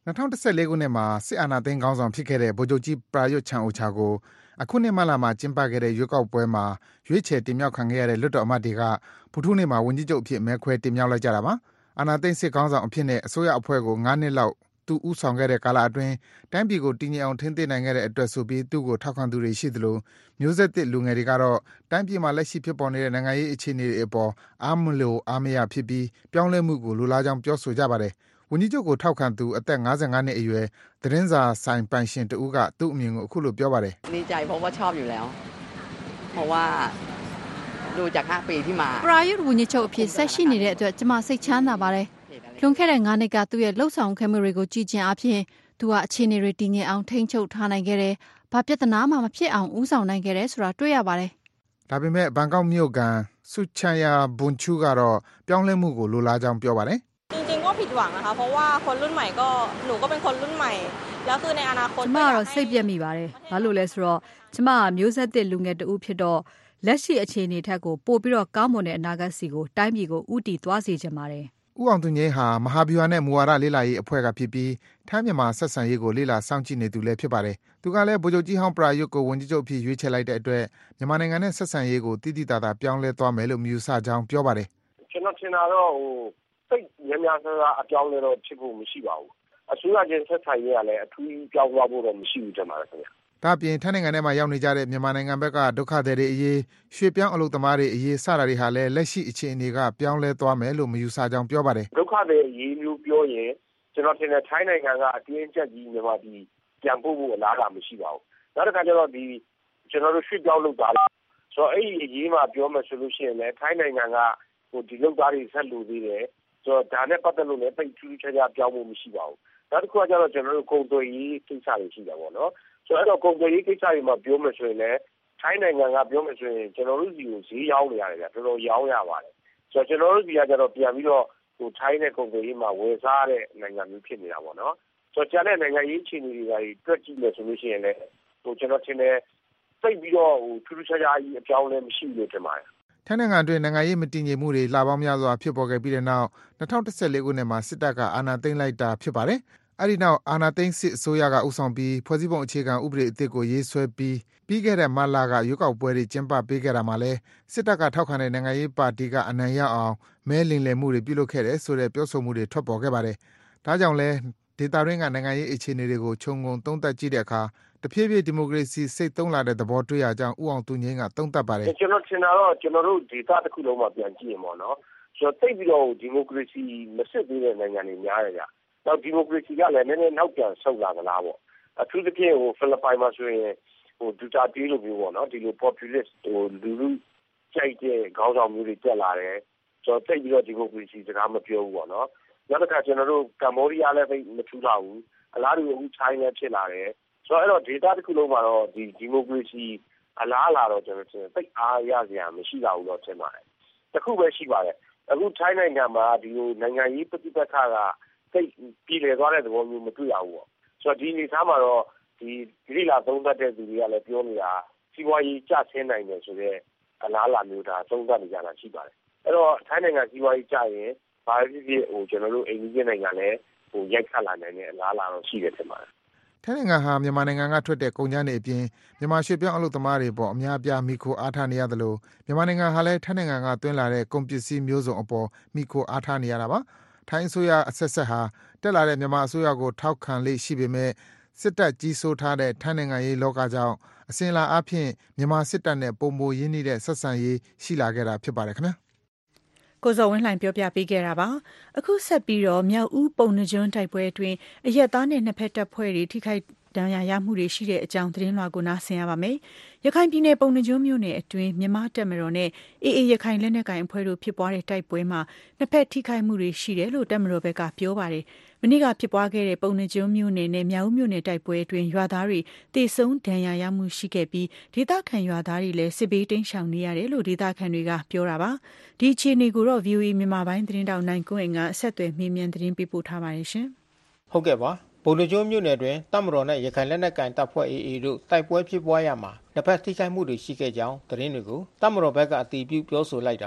2014 ခုနှစ်မှာစစ်အာဏာသိမ်းခေါင်းဆောင်ဖြစ်ခဲ့တဲ့ဗိုလ်ချုပ်ကြီးပရာယွတ်ချန်အိုချာကိုအခုနှစ်မလမှာကျင်းပခဲ့တဲ့ရွေးကောက်ပွဲမှာရွေးချယ်တင်မြှောက်ခံခဲ့ရတဲ့လွှတ်တော်အမတ်တွေကဗုဒ္ဓဟူးနေ့မှာဝန်ကြီးချုပ်အဖြစ်မဲခွဲတင်မြှောက်လိုက်ကြတာပါ။အာဏာသိမ်းစစ်ခေါင်းဆောင်အဖြစ်နဲ့အစိုးရအဖွဲ့ကို9နှစ်လောက်သူဦးဆောင်ခဲ့တဲ့ကာလအတွင်းတိုင်းပြည်ကိုတည်ငြိမ်အောင်ထိန်းသိမ်းနိုင်ခဲ့တဲ့အတွက်ဆိုပြီးသူ့ကိုထောက်ခံသူတွေရှိသလိုမျိုးဆက်သစ်လူငယ်တွေကတော့တိုင်းပြည်မှာလက်ရှိဖြစ်ပေါ်နေတဲ့နိုင်ငံရေးအခြေအနေတွေအပေါ်အားမလို့အားမရဖြစ်ပြီးပြောင်းလဲမှုကိုလိုလားကြောင်းပြောဆိုကြပါတယ်။ဝန်ကြီးချုပ်ကိုထောက်ခံသူအသက်55နှစ်အရွယ်သတင်းစာဆိုင်ပိုင်ရှင်တဦးကသူ့အမြင်ကိုအခုလိုပြောပါတယ်။ดีใจเพราะว่าชอบอยู่แล้วเพราะว่าดูจาก5ปีที่มาပရာယွတ်ဝန်ကြီးချုပ်အဖြစ်ဆက်ရှိနေတဲ့အတွက်ကျွန်မစိတ်ချမ်းသာပါတယ်။လွန်ခဲ့တဲ့9နှစ်ကသူ့ရဲ့လှုပ်ဆောင်ခဲ့မှုတွေကိုကြည်ကျင်အားဖြင့်သူကအခြေအနေတွေတည်ငြိမ်အောင်ထိန်းချုပ်ထားနိုင်ခဲ့တယ်။ဘာပြဿနာမှမဖြစ်အောင်ဦးဆောင်နိုင်ခဲ့တယ်ဆိုတာတွေ့ရပါတယ်။ဒါပေမဲ့ဘန်ကောက်မြို့ကဆုချန်ယာဘွန်ချူကတော့ပြောင်းလဲမှုကိုလိုလားကြောင်းပြောပါတယ်จริงๆก็ผิดหวังนะคะเพราะว่าคนรุ่นใหม่ก็หนูก็เป็นคนรุ่นใหม่แล้วคือในอนาคตကျွန်မကတော့စိတ်ပြက်မိပါတယ်။ဘာလို့လဲဆိုတော့ကျွန်မကမျိုးဆက်သစ်လူငယ်တဦးဖြစ်တော့လက်ရှိအခြေအနေထက်ကိုပိုပြီးတော့ကောင်းမွန်တဲ့အနာဂတ်စီကိုတိုင်းပြည်ကိုဥတီသွားစေချင်ပါတယ်။ဦးအောင်သူငိမ့်ဟာမဟာဗျူဟာနဲ့မူဝါဒလေ့လာရေးအဖွဲ့ကဖြစ်ပြီးထိုင်းမြန်မာဆက်ဆံရေးကိုလေ့လာစောင့်ကြည့်နေသူလည်းဖြစ်ပါတယ်။သူကလည်းဗိုလ်ချုပ်ကြီးဟောင်းပရာယွတ်ကိုဝန်ကြီးချုပ်အဖြစ်ရွေးချယ်လိုက်တဲ့အတွက်မြန်မာနိုင်ငံနဲ့ဆက်ဆံရေးကိုတိတိကျကျပြောင်းလဲသွားမယ်လို့မြူဆကြောင်းပြောပါတယ်။ကျွန်တော်ထင်တာတော့စိတ်များများဆဆအပြောင်းလဲတော့ဖြစ်ဖို့မရှိပါဘူး။အစိုးရချင်းဆက်ဆံရေးကလည်းအထူးပြောင်းသွားဖို့တော့မရှိဘူးတင်ပါတယ်ခင်ဗျာ။ဒါပြင်ထိုင်းနိုင်ငံထဲမှာရောက်နေကြတဲ့မြန်မာနိုင်ငံဘက်ကဒုက္ခသည်တွေအရေးရွှေ့ပြောင်းအလုပ်သမားတွေအရေးစတာတွေဟာလည်းလက်ရှိအခြေအနေကပြောင်းလဲသွားမယ်လို့မယူဆကြောင်းပြောပါတယ်ဒုက္ခသည်အရေးမျိုးပြောရင်ကျွန်တော်ထင်တယ်ထိုင်းနိုင်ငံကအတင်းအကျပ်ကြီးမြန်မာပြည်ပြန်ပို့ဖို့အလားအလာမရှိပါဘူးနောက်တစ်ခါကျတော့ကျွန်တော်တို့ရွှေ့ပြောင်းလုပ်သားဆိုတော့အဲ့ဒီအရေးမှာပြောမှဆိုလို့ရှိရင်လည်းထိုင်းနိုင်ငံကဒီလုပ်သားတွေဆက်လို့သေးတယ်ဆိုတော့ဒါနဲ့ပတ်သက်လို့လည်းပိတ်ထူးခြားခြားပြောင်းဖို့မရှိပါဘူးနောက်တစ်ခုကကျတော့ကျွန်တော်တို့ကုန်သွယ်ရေးကိစ္စတွေရှိတာပေါ့နော်ဆိုတော့ကုန်သွယ်ရေးကိစ္စတွေမှာပြောမှဆိုရင်လည်းထိုင်းနိုင်ငံကပြောမှဆိုရင်ကျွန်တော်တို့စီကိုဈေးရောင်းနေရတယ်ဗျတော်တော်ရောင်းရပါတယ်ဆိုတော့ကျွန်တော်တို့စီကကျတော့ပြန်ပြီးတော့ထိုင်းနဲ့ကုန်သွယ်ရေးမှာဝယ်စားတဲ့နိုင်ငံမျိုးဖြစ်နေတာပေါ့နော်ဆိုတော့ကျန်တဲ့နိုင်ငံရေးအခြေအနေတွေတွက်ကြည့်လို့ဆိုလို့ရှိရင်လည်းကျွန်တော်ထင်တယ်စိတ်ပြီးတော့ထူးထူးခြားခြားကြီးအပြောင်းလဲမရှိလို့ထင်ပါတယ်ထိုင်းနိုင်ငံအတွင်းနိုင်ငံရေးမတည်ငြိမ်မှုတွေလှပေါင်းများစွာဖြစ်ပေါ်ခဲ့ပြီးတဲ့နောက်2014ခုနှစ်မှာစစ်တပ်ကအာဏာသိမ်းလိုက်တာဖြစ်ပါတယ်။အဲဒီနောက်အာဏာသိမ်းစစ်အစိုးရကဦးဆောင်ပြီးဖွဲ့စည်းပုံအခြေခံဥပဒေအသစ်ကိုရေးဆွဲပြီးခဲ့တဲ့မတ်လကရွေးကောက်ပွဲတွေကျင်းပပေးခဲ့တာမှာလဲစစ်တပ်ကထောက်ခံတဲ့နိုင်ငံရေးပါတီကအနိုင်ရအောင်မဲလင်လည်မှုတွေပြုလုပ်ခဲ့တယ်ဆိုတဲ့ပြောဆိုမှုတွေထွက်ပေါ်ခဲ့ပါတယ်။ဒါကြောင့်လဲဒေသတွင်းကနိုင်ငံရေးအခြေအနေတွေကိုခြုံငုံသုံးသပ်ကြည့်တဲ့အခါတဖြည်းဖြည်းဒီမိုကရေစီစိတ်သုံးလာတဲ့သဘောတွေ့ရကြောင်းဦးအောင်သူငိမ့်ကသုံးသပ်ပါတယ်ကျွန်တော်ထင်တာတော့ကျွန်တော်တို့ဒေသတစ်ခုလုံးမှာပြန်ကြည့်ရင်ပေါ့နော်ဆိုတော့သိပြီးတော့ဒီမိုကရေစီမစစ်သေးတဲ့နိုင်ငံတွေများတယ်ဗျနောက်ဒီမိုကရေစီကလည်းနည်းနည်းနောက်ပြန်ဆုတ်လာသလားပေါ့အထူးသဖြင့်ဖိလစ်ပိုင်မှာဆိုရင်ဒူတာတီလိုမျိုးပေါ့နော်ဒီလို populist လူလူကြိုက်တဲ့ခေါင်းဆောင်မျိုးတွေတက်လာတယ်ဆိုတော့သိပြီးတော့ဒီမိုကရေစီစကားမပြောဘူးပေါ့နော်နောက်တစ်ခါကျွန်တော်တို့ကမ္ဘောဒီးယားလည်းမထူလာဘူးအလားတူအခုချိုင်းလည်းဖြစ်လာတယ်ဆိုတော့ဒေတာတစ်ခုလုံးမှာတော့ဒီမိုကရေစီအလားအလာတော့ကျွန်တော်ထင်သိအားရစရာမရှိတော့ဘူးတော့ထင်ပါတယ်တခုပဲရှိပါတယ်အခုထိုင်းနိုင်ငံမှာဒီလိုနိုင်ငံရေးပဋိပက္ခကသိပြည်လေသွားတဲ့သဘောမျိုးမတွေ့ရဘူးပေါ့ဆိုတော့ဒီအနေထားမှာတော့ဒီလာသုံးသပ်တဲ့သူတွေကလည်းပြောနေတာစီးပွားရေးကျဆင်းနိုင်တယ်ဆိုတော့အလားအလာမျိုးဒါသုံးသပ်နေကြတာရှိပါတယ်အဲ့တော့ထိုင်းနိုင်ငံစီးပွားရေးကျရင်ဘာဖြစ်ဖြစ်ကျွန်တော်တို့အိမ်ကြီးနိုင်ငံလည်းရိုက်ခတ်လာနိုင်တဲ့အလားအလာတော့ရှိတယ်ထင်ပါတယ်ထိုင်းနိုင်ငံဟာမြန်မာနိုင်ငံကထွက်တဲ့ကုန်ကျန်းတွေအပြင်မြန်မာရွှေ့ပြောင်းအလုပ်သမားတွေပေါ်အများအပြားမိခိုအားထားနေရတယ်လို့မြန်မာနိုင်ငံဟာလည်းထိုင်းနိုင်ငံကသွင်းလာတဲ့ကုန်ပစ္စည်းမျိုးစုံအပေါ်မိခိုအားထားနေရတာပါထိုင်းအစိုးရအဆက်ဆက်ဟာတက်လာတဲ့မြန်မာအစိုးရကိုထောက်ခံလေ့ရှိပေမဲ့စစ်တပ်ကြီးစိုးထားတဲ့ထိုင်းနိုင်ငံရေးလောကကြောင့်အစဉ်လာအဖြစ်မြန်မာစစ်တပ်နဲ့ပုံမိုရင်းနှီးတဲ့ဆက်ဆံရေးရှိလာခဲ့တာဖြစ်ပါတယ်ခင်ဗျာကိုဇော်ဝင်းလှိုင်ပြောပြပေးခဲ့တာပါအခုဆက်ပြီးတော့မြောက်ဦးပုံနှကျွန်းတိုက်ပွဲအတွင်းအရက်သားနဲ့နှစ်ဖက်တပ်ဖွဲ့တွေထိခိုက်ဒဏ်ရာရမှုတွေရှိတဲ့အကြောင်းသတင်းလွှာကိုနားဆင်ရပါမယ်ရခိုင်ပြည်နယ်ပုံနှကျွန်းမြို့နယ်အတွင်းမြန်မာတပ်မတော်နဲ့အေအေရခိုင်လက်နက်ကိုင်အဖွဲ့တို့ဖြစ်ပွားတဲ့တိုက်ပွဲမှာနှစ်ဖက်ထိခိုက်မှုတွေရှိတယ်လို့တပ်မတော်ဘက်ကပြောပါတယ်မနေ့ကဖြစ်ပွားခဲ့တဲ့ပုံနှကျွန်းမြို့နယ်နဲ့မြောက်ဦးမြို့နယ်တိုက်ပွဲအတွင်းရွာသားတွေတေဆုံးဒဏ်ရာရမှုရှိခဲ့ပြီးဒေသခံရွာသားတွေလည်းစစ်ဘေးတိမ်းရှောင်နေရတယ်လို့ဒေသခံတွေကပြောတာပါဒီအခြေအနေကိုတော့ VOA မြန်မာပိုင်းသတင်းတောက်နိုင်ကွန်းအိမ်ကအဆက်အသွယ်မေးမြန်းသတင်းပေးပို့ထားပါတယ်ရှင်ဟုတ်ကဲ့ပါပုံနှကျွန်းမြို့နယ်တွင်တပ်မတော်နဲ့ရခိုင်လက်နက်ကိုင်တပ်ဖွဲ့AAတို့တိုက်ပွဲဖြစ်ပွားရမှာနှစ်ဖက်ထိခိုက်မှုတွေရှိခဲ့ကြောင်းသတင်းတွေကိုတပ်မတော်ဘက်ကအတည်ပြုပြောဆိုလိုက်တာပါ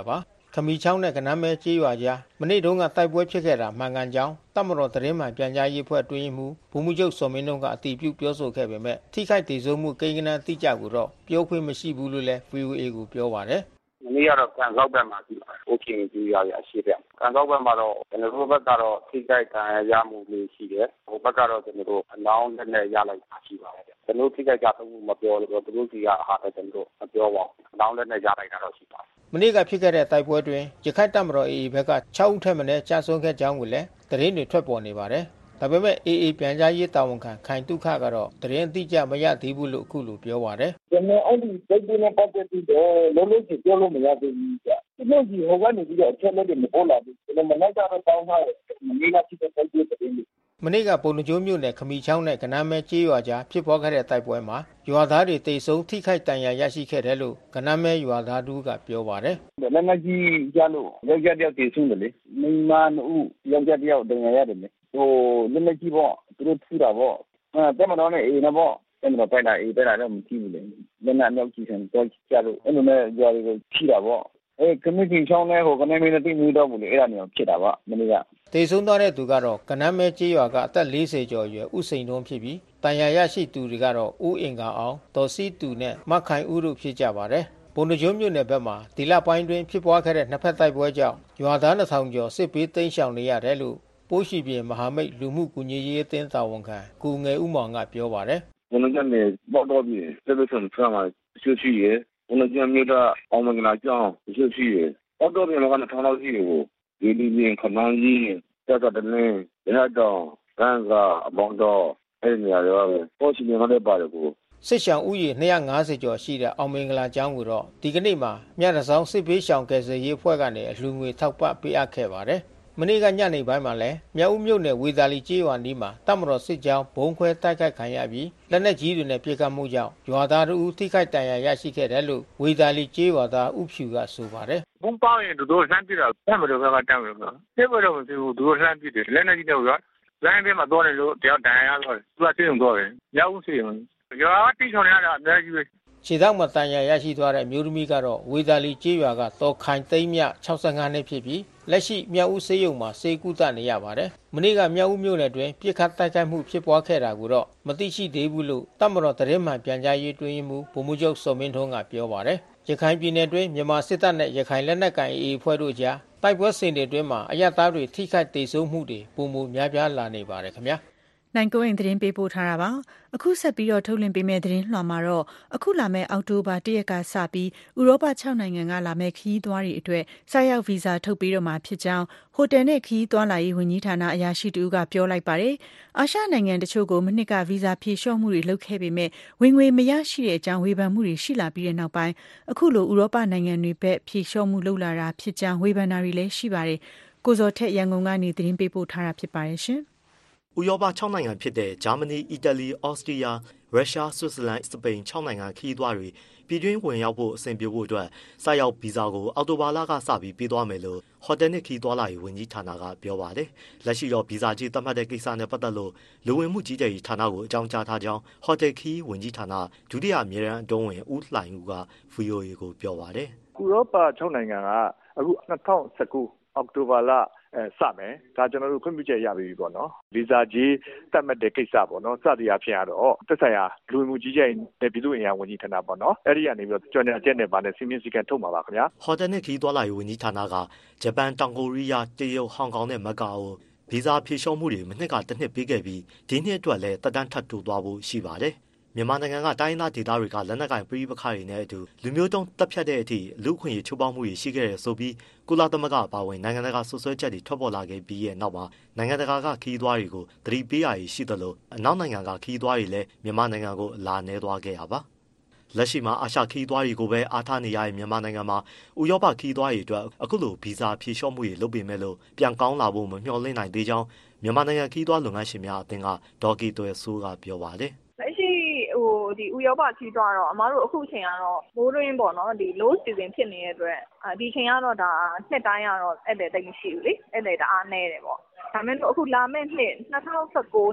ခမီချောင်းနဲ့ကနမ်းမဲကြေးရွာကြားမနေ့တုန်းကတိုက်ပွဲဖြစ်ခဲ့တာမှန်ကန်ကြောင်းတပ်မတော်သတင်းမှန်ပြန်ကြားရေးအဖွဲ့အတွင်းမှုဗိုလ်မှူးချုပ်စောမင်းတို့ကအတည်ပြုပြောဆိုခဲ့ပေမဲ့ထိခိုက်ဒေဆုံးမှုကိန်းဂဏန်းတိကျကိုတော့ပြောခွင့်မရှိဘူးလို့လည်း VOA ကိုပြောပါတယ်မနေ့ကတော့ကန်ကောက်ဘက်မှာရှိပါတယ်။အိုချင်းကြီးရွာရရှိတဲ့ကန်ကောက်ဘက်မှာတော့ကျွန်တော်တို့ဘက်ကတော့ထိခိုက်ဒဏ်ရာရမှုလေးရှိတယ်။ဟိုဘက်ကတော့ကျွန်တော်တို့အလောင်းနဲ့ရလိုက်တာရှိပါတယ်။ကျွန်တော်ထိခိုက်ကြဆုံးမှုမပြောလို့သူတို့စီကအားလည်းကျွန်တော်မပြောပါဘူး။အလောင်းနဲ့ရလိုက်တာတော့ရှိပါတယ်။မနေ့ကဖြစ်ခဲ့တဲ့တိုက်ပွဲတွင်ရခိုင်တပ်မတော် AA ဘက်က6ဦးထက်မနည်းကြာဆုံးခဲ့ကြောင်းကိုလည်းသတင်းတွေထွက်ပေါ်နေပါတယ်။ဒါပေမဲ့ AA ပြန်ကြားရေးတာဝန်ခံခိုင်တုခကတော့သတင်းအတိအကျမရသေးဘူးလို့အခုလိုပြောပါတယ်။ကျွန်တော်အဲ့ဒီစိတ်နဲ့ပတ်သက်ပြီးတော့လုံးလုံးပြောလို့မရသေးဘူးကြာ။ဒီလိုကြီးဟိုကနေပြီးတော့အချက်လက်တွေမပေါ်လာဘူး။ကျွန်တော်မနေ့ကတော့တောင်းထားတယ်။မနေ့ကဖြစ်တဲ့တိုက်ပွဲသတင်းတွေမနေ့ကပုံနှကျိုးမြို့နယ်ခမီချောင်းနဲ့ကနမ်းမဲကြေးရွာကြားဖြစ်ပွားခဲ့တဲ့တိုက်ပွဲမှာရွာသားတွေတိတ်ဆုံးထိခိုက်ဒဏ်ရာရရှိခဲ့တယ်လို့ကနမ်းမဲရွာသားတို့ကပြောပါတယ်။လက်နက်ကြီးကြလို့ယောက်ျားတယောက်တိတ်ဆုံးတယ်လေ။မိန်းမ2ဦးယောက်ျားတယောက်ဒဏ်ရာရတယ်လေ။ဟိုလက်နက်ကြီးပေါ့သူတို့ထူတာပေါ့။တက်မတော်နဲ့အေးနေပေါ့။တက်မတော်ပိုက်တာအေးပဲတာတော့မကြည့်ဘူးလေ။လက်နက်မြောက်ကြီးဆန်တော့ကြလို့အဲ့လိုနဲ့ရွာတွေကိုဖြီးတာပေါ့။ခမီချောင်းနဲ့ဟိုကနမ်းမဲနဲ့တိတ်မှုတော့ဘူးလေအဲ့ဒါမျိုးဖြစ်တာပါမနေ့ကတေဆုံးသွားတဲ့သူကတော့ကနမ်းမဲကြေးရွာကအသက်40ကျော်အရွယ်ဦးစိန်တွန်းဖြစ်ပြီးတန်ရာရရှိသူတွေကတော့ဦးအင်ကာအောင်တော်စီတူနဲ့မခိုင်ဦးတို့ဖြစ်ကြပါတယ်။ပုံနှကျိုးမြို့နယ်ဘက်မှာဒီလပိုင်းတွင်ဖြစ်ပွားခဲ့တဲ့နှစ်ဖက်တိုက်ပွဲကြောင့်ရွာသား2000ကျော်စစ်ပေးသိမ်းရှောင်နေရတယ်လို့ပိုးရှိပြင်မဟာမိတ်လူမှုကူညီရေးအသင်းတာဝန်ခံကိုငယ်ဦးမောင်ကပြောပါတယ်။ကျွန်တော်ကနေပေါ့တော့ပြီတက်တဲ့ဆုံးဖမ်းမှာရှိရှိရဲ့ကျွန်တော်ကြမြို့တော့အောင်မင်္ဂလာကြောင်းရှိရှိရဲ့ပေါ့တော့ပြန်ကတော့ထောင်းလောက်ရှိတယ်ကိုဒီပြင်ခမောင်းကြီးတက်တဲ့လည်းရတော့ကံကအပေါင်းတော့အဲ့နေရာရောပေါ့ရှိနေတော့ပါတယ်ကိုစစ်ရှောင်ဥယျာဉ်250ကျော်ရှိတဲ့အောင်မင်္ဂလာကျောင်းကိုတော့ဒီကနေ့မှာမြတ်တစောင်းစစ်ပေးရှောင်ကယ်ဆယ်ရေးအဖွဲ့ကနေအလှူငွေထောက်ပံ့ပေးအပ်ခဲ့ပါတယ်။မနေ့ကညနေပိုင်းမှာလည်းမြောက်ဦးမြို့နယ်ဝေသာလီကျေးရွာနီးမှာတပ်မတော်စစ်ကြောင်းဘုံခွဲတိုက်ခိုက်ခံရပြီးလက်နက်ကြီးတွေနဲ့ပစ်ခတ်မှုကြောင့်ရွာသားတို့ထိခိုက်ဒဏ်ရာရရှိခဲ့တယ်လို့ဝေသာလီကျေးရွာသားဦးဖြူကဆိုပါတယ်။ဘုံပေါင်းရင်တို့လှမ်းပြတာတက်မတော်ကတန်းလို့နော်။တက်မတော်မရှိဘူးတို့လှမ်းပြတယ်လက်နက်ကြီးတော့လမ်းထဲမှာတော့တယ်လို့တယောက်ဒဏ်ရာရတော့သူကသိအောင်တော့တယ်။မြောက်ဦးစီရွာတိချောင်းရတာအများကြီးပဲခြေထောက်မှာတန်ရာရရှိသွားတဲ့မျိုးသမီးကတော့ဝေသာလီကျေးရွာကတော်ခိုင်သိမ်းမြ65နှစ်ဖြစ်ပြီးလက်ရှိမြောက်ဦးဆေးရုံမှာဆေးကုသနေရပါတယ်။မနေ့ကမြောက်ဦးမြို့နယ်တွင်ပြစ်ခတ်တိုက်ခိုက်မှုဖြစ်ပွားခဲ့တာကိုတော့မသိရှိသေးဘူးလို့တပ်မတော်သတင်းမှန်ပြန်ကြားရေးတွင်မှုဗိုလ်မှူးချုပ်စောမင်းထွန်းကပြောပါတယ်။ရခိုင်ပြည်နယ်တွင်မြန်မာစစ်တပ်နဲ့ရခိုင်လက်နက်ကိုင် AA အဖွဲ့တို့ကြားတိုက်ပွဲစဉ်တွေအတွင်းမှာအရသားတွေထိခိုက်ဒေဆုံးမှုတွေပုံမှန်များပြားလာနေပါတယ်ခင်ဗျာ။နိုင်ကိုရင်သတင်းပေးပို့ထားတာပါအခုဆက်ပြီးတော့ထုတ်လွှင့်ပေးမယ့်သတင်းလွှာမှာတော့အခုလာမယ့်အောက်တိုဘာ1ရက်ကစပြီးဥရောပ6နိုင်ငံကလာမယ့်ခရီးသွားတွေအတွက်ဆိုက်ရောက်ဗီဇာထုတ်ပေးတော့မှာဖြစ်ကြောင်းဟိုတယ်နဲ့ခရီးသွားလာရေးဝန်ကြီးဌာနအရာရှိတူကပြောလိုက်ပါတယ်အာရှနိုင်ငံတချို့ကိုမနှစ်ကဗီဇာဖြေလျှော့မှုတွေလုပ်ခဲ့ပေမဲ့ဝင်ငွေမရရှိတဲ့အကြောင်းဝေဖန်မှုတွေရှိလာပြီးတဲ့နောက်ပိုင်းအခုလိုဥရောပနိုင်ငံတွေဘက်ဖြေလျှော့မှုလုပ်လာတာဖြစ်ကြောင်းဝေဖန်တာတွေလည်းရှိပါတယ်ကိုဇော်ထက်ရန်ကုန်ကနေသတင်းပေးပို့ထားတာဖြစ်ပါတယ်ရှင်ဥရောပ6နိုင်ငံဖြစ်တဲ့ဂျာမနီ၊အီတလီ၊ဩစတြီးယား၊ရုရှား၊ဆွစ်ဇာလန်၊စပိန်6နိုင်ငံခရီးသွားတွေပြည်တွင်းဝင်ရောက်ဖို့အဆင်ပြေဖို့အတွက်ဆိုက်ရောက်ဗီဇာကိုအောက်တိုဘာလကစပြီးပေးသွားမယ်လို့ဟိုတယ်နဲ့ခရီးသွားလာရေးဝန်ကြီးဌာနကပြောပါတယ်။လက်ရှိတော့ဗီဇာကြီးသတ်မှတ်တဲ့ကိစ္စနဲ့ပတ်သက်လို့လူဝင်မှုကြီးကြပ်ရေးဌာနကိုအကြောင်းကြားထားကြောင်းဟိုတယ်ခရီးဝန်ကြီးဌာနဒုတိယအမြဲတမ်းအတွင်းဝန်ဦးလှိုင်ဦးက VOA ကိုပြောပါတယ်။ဥရောပ6နိုင်ငံကအခု2019အောက်တိုဘာလစမယ်ဒါကျွန်တော်တို့ခွင့်ပြုချက်ရပြီပေါ့နော်ဗီဇာကြီးတတ်မှတ်တဲ့ကိစ္စပေါ့နော်စသည်အဖြစ်ကတော့သက်ဆိုင်ရာလူဝင်မှုကြီးကြပ်ရေးနဲ့ပြည်သူ့အင်အားဝန်ကြီးဌာနပေါ့နော်အဲ့ဒီကနေပြီးတော့ကြော်ညာချက်နဲ့ဗာနဲ့စီမင်းစည်းကမ်းထုတ်မှာပါခင်ဗျာဟိုတယ်နဲ့ခရီးသွားလာရေးဝန်ကြီးဌာနကဂျပန်တောင်ကိုရီးယားတရုတ်ဟောင်ကောင်နဲ့မကာအိုဗီဇာဖြေလျှော့မှုတွေမနှစ်ကတစ်နှစ်ပေးခဲ့ပြီးဒီနှစ်အတွက်လည်းတက်တန်းထပ်တိုးသွားဖို့ရှိပါတယ်မြန်မာနိုင်ငံကတိုင်းဒေသတွေကလက်နက်ကိုင်ပြည်ပခါတွေနဲ့အတူလူမျိုးတုံးတပ်ဖြတ်တဲ့အထိလူခွင့်ရေးချိုးဖောက်မှုတွေရှိခဲ့တဲ့ဆိုပြီးကုလသမဂ္ဂအပါအဝင်နိုင်ငံတကာဆွဆွဲချက်တွေထွက်ပေါ်လာခဲ့ပြီးရဲ့နောက်မှာနိုင်ငံတကာကခီးသွားတွေကိုသတိပေးရရှိသလိုအနောက်နိုင်ငံကခီးသွားတွေလည်းမြန်မာနိုင်ငံကိုလာနေသွားခဲ့ရပါလက်ရှိမှာအာရှခီးသွားတွေကိုပဲအားထားနေရတဲ့မြန်မာနိုင်ငံမှာဥရောပခီးသွားတွေအတွက်အခုလိုဗီဇာဖြေလျှော့မှုတွေလုပ်ပေမဲ့လို့ပြန်ကောင်းလာဖို့မမျှော်လင့်နိုင်သေးကြောင်းမြန်မာနိုင်ငံခီးသွားလုပ်ငန်းရှင်များအသင်းကဒေါ်ကီတွယ်ဆိုးကပြောပါတယ်ဒီဥရောပခီးသွားတော့အမားတို့အခုချိန်ကတော့မိုးရင်းပေါ့နော်ဒီ low season ဖြစ်နေတဲ့အတွက်ဒီချိန်ကတော့ဒါနှစ်တိုင်းကတော့အဲ့လေတိတ်မရှိဘူးလေအဲ့လေတအားနေတယ်ပေါ့ဒါမဲ့လို့အခုလာမယ့်နှစ်2019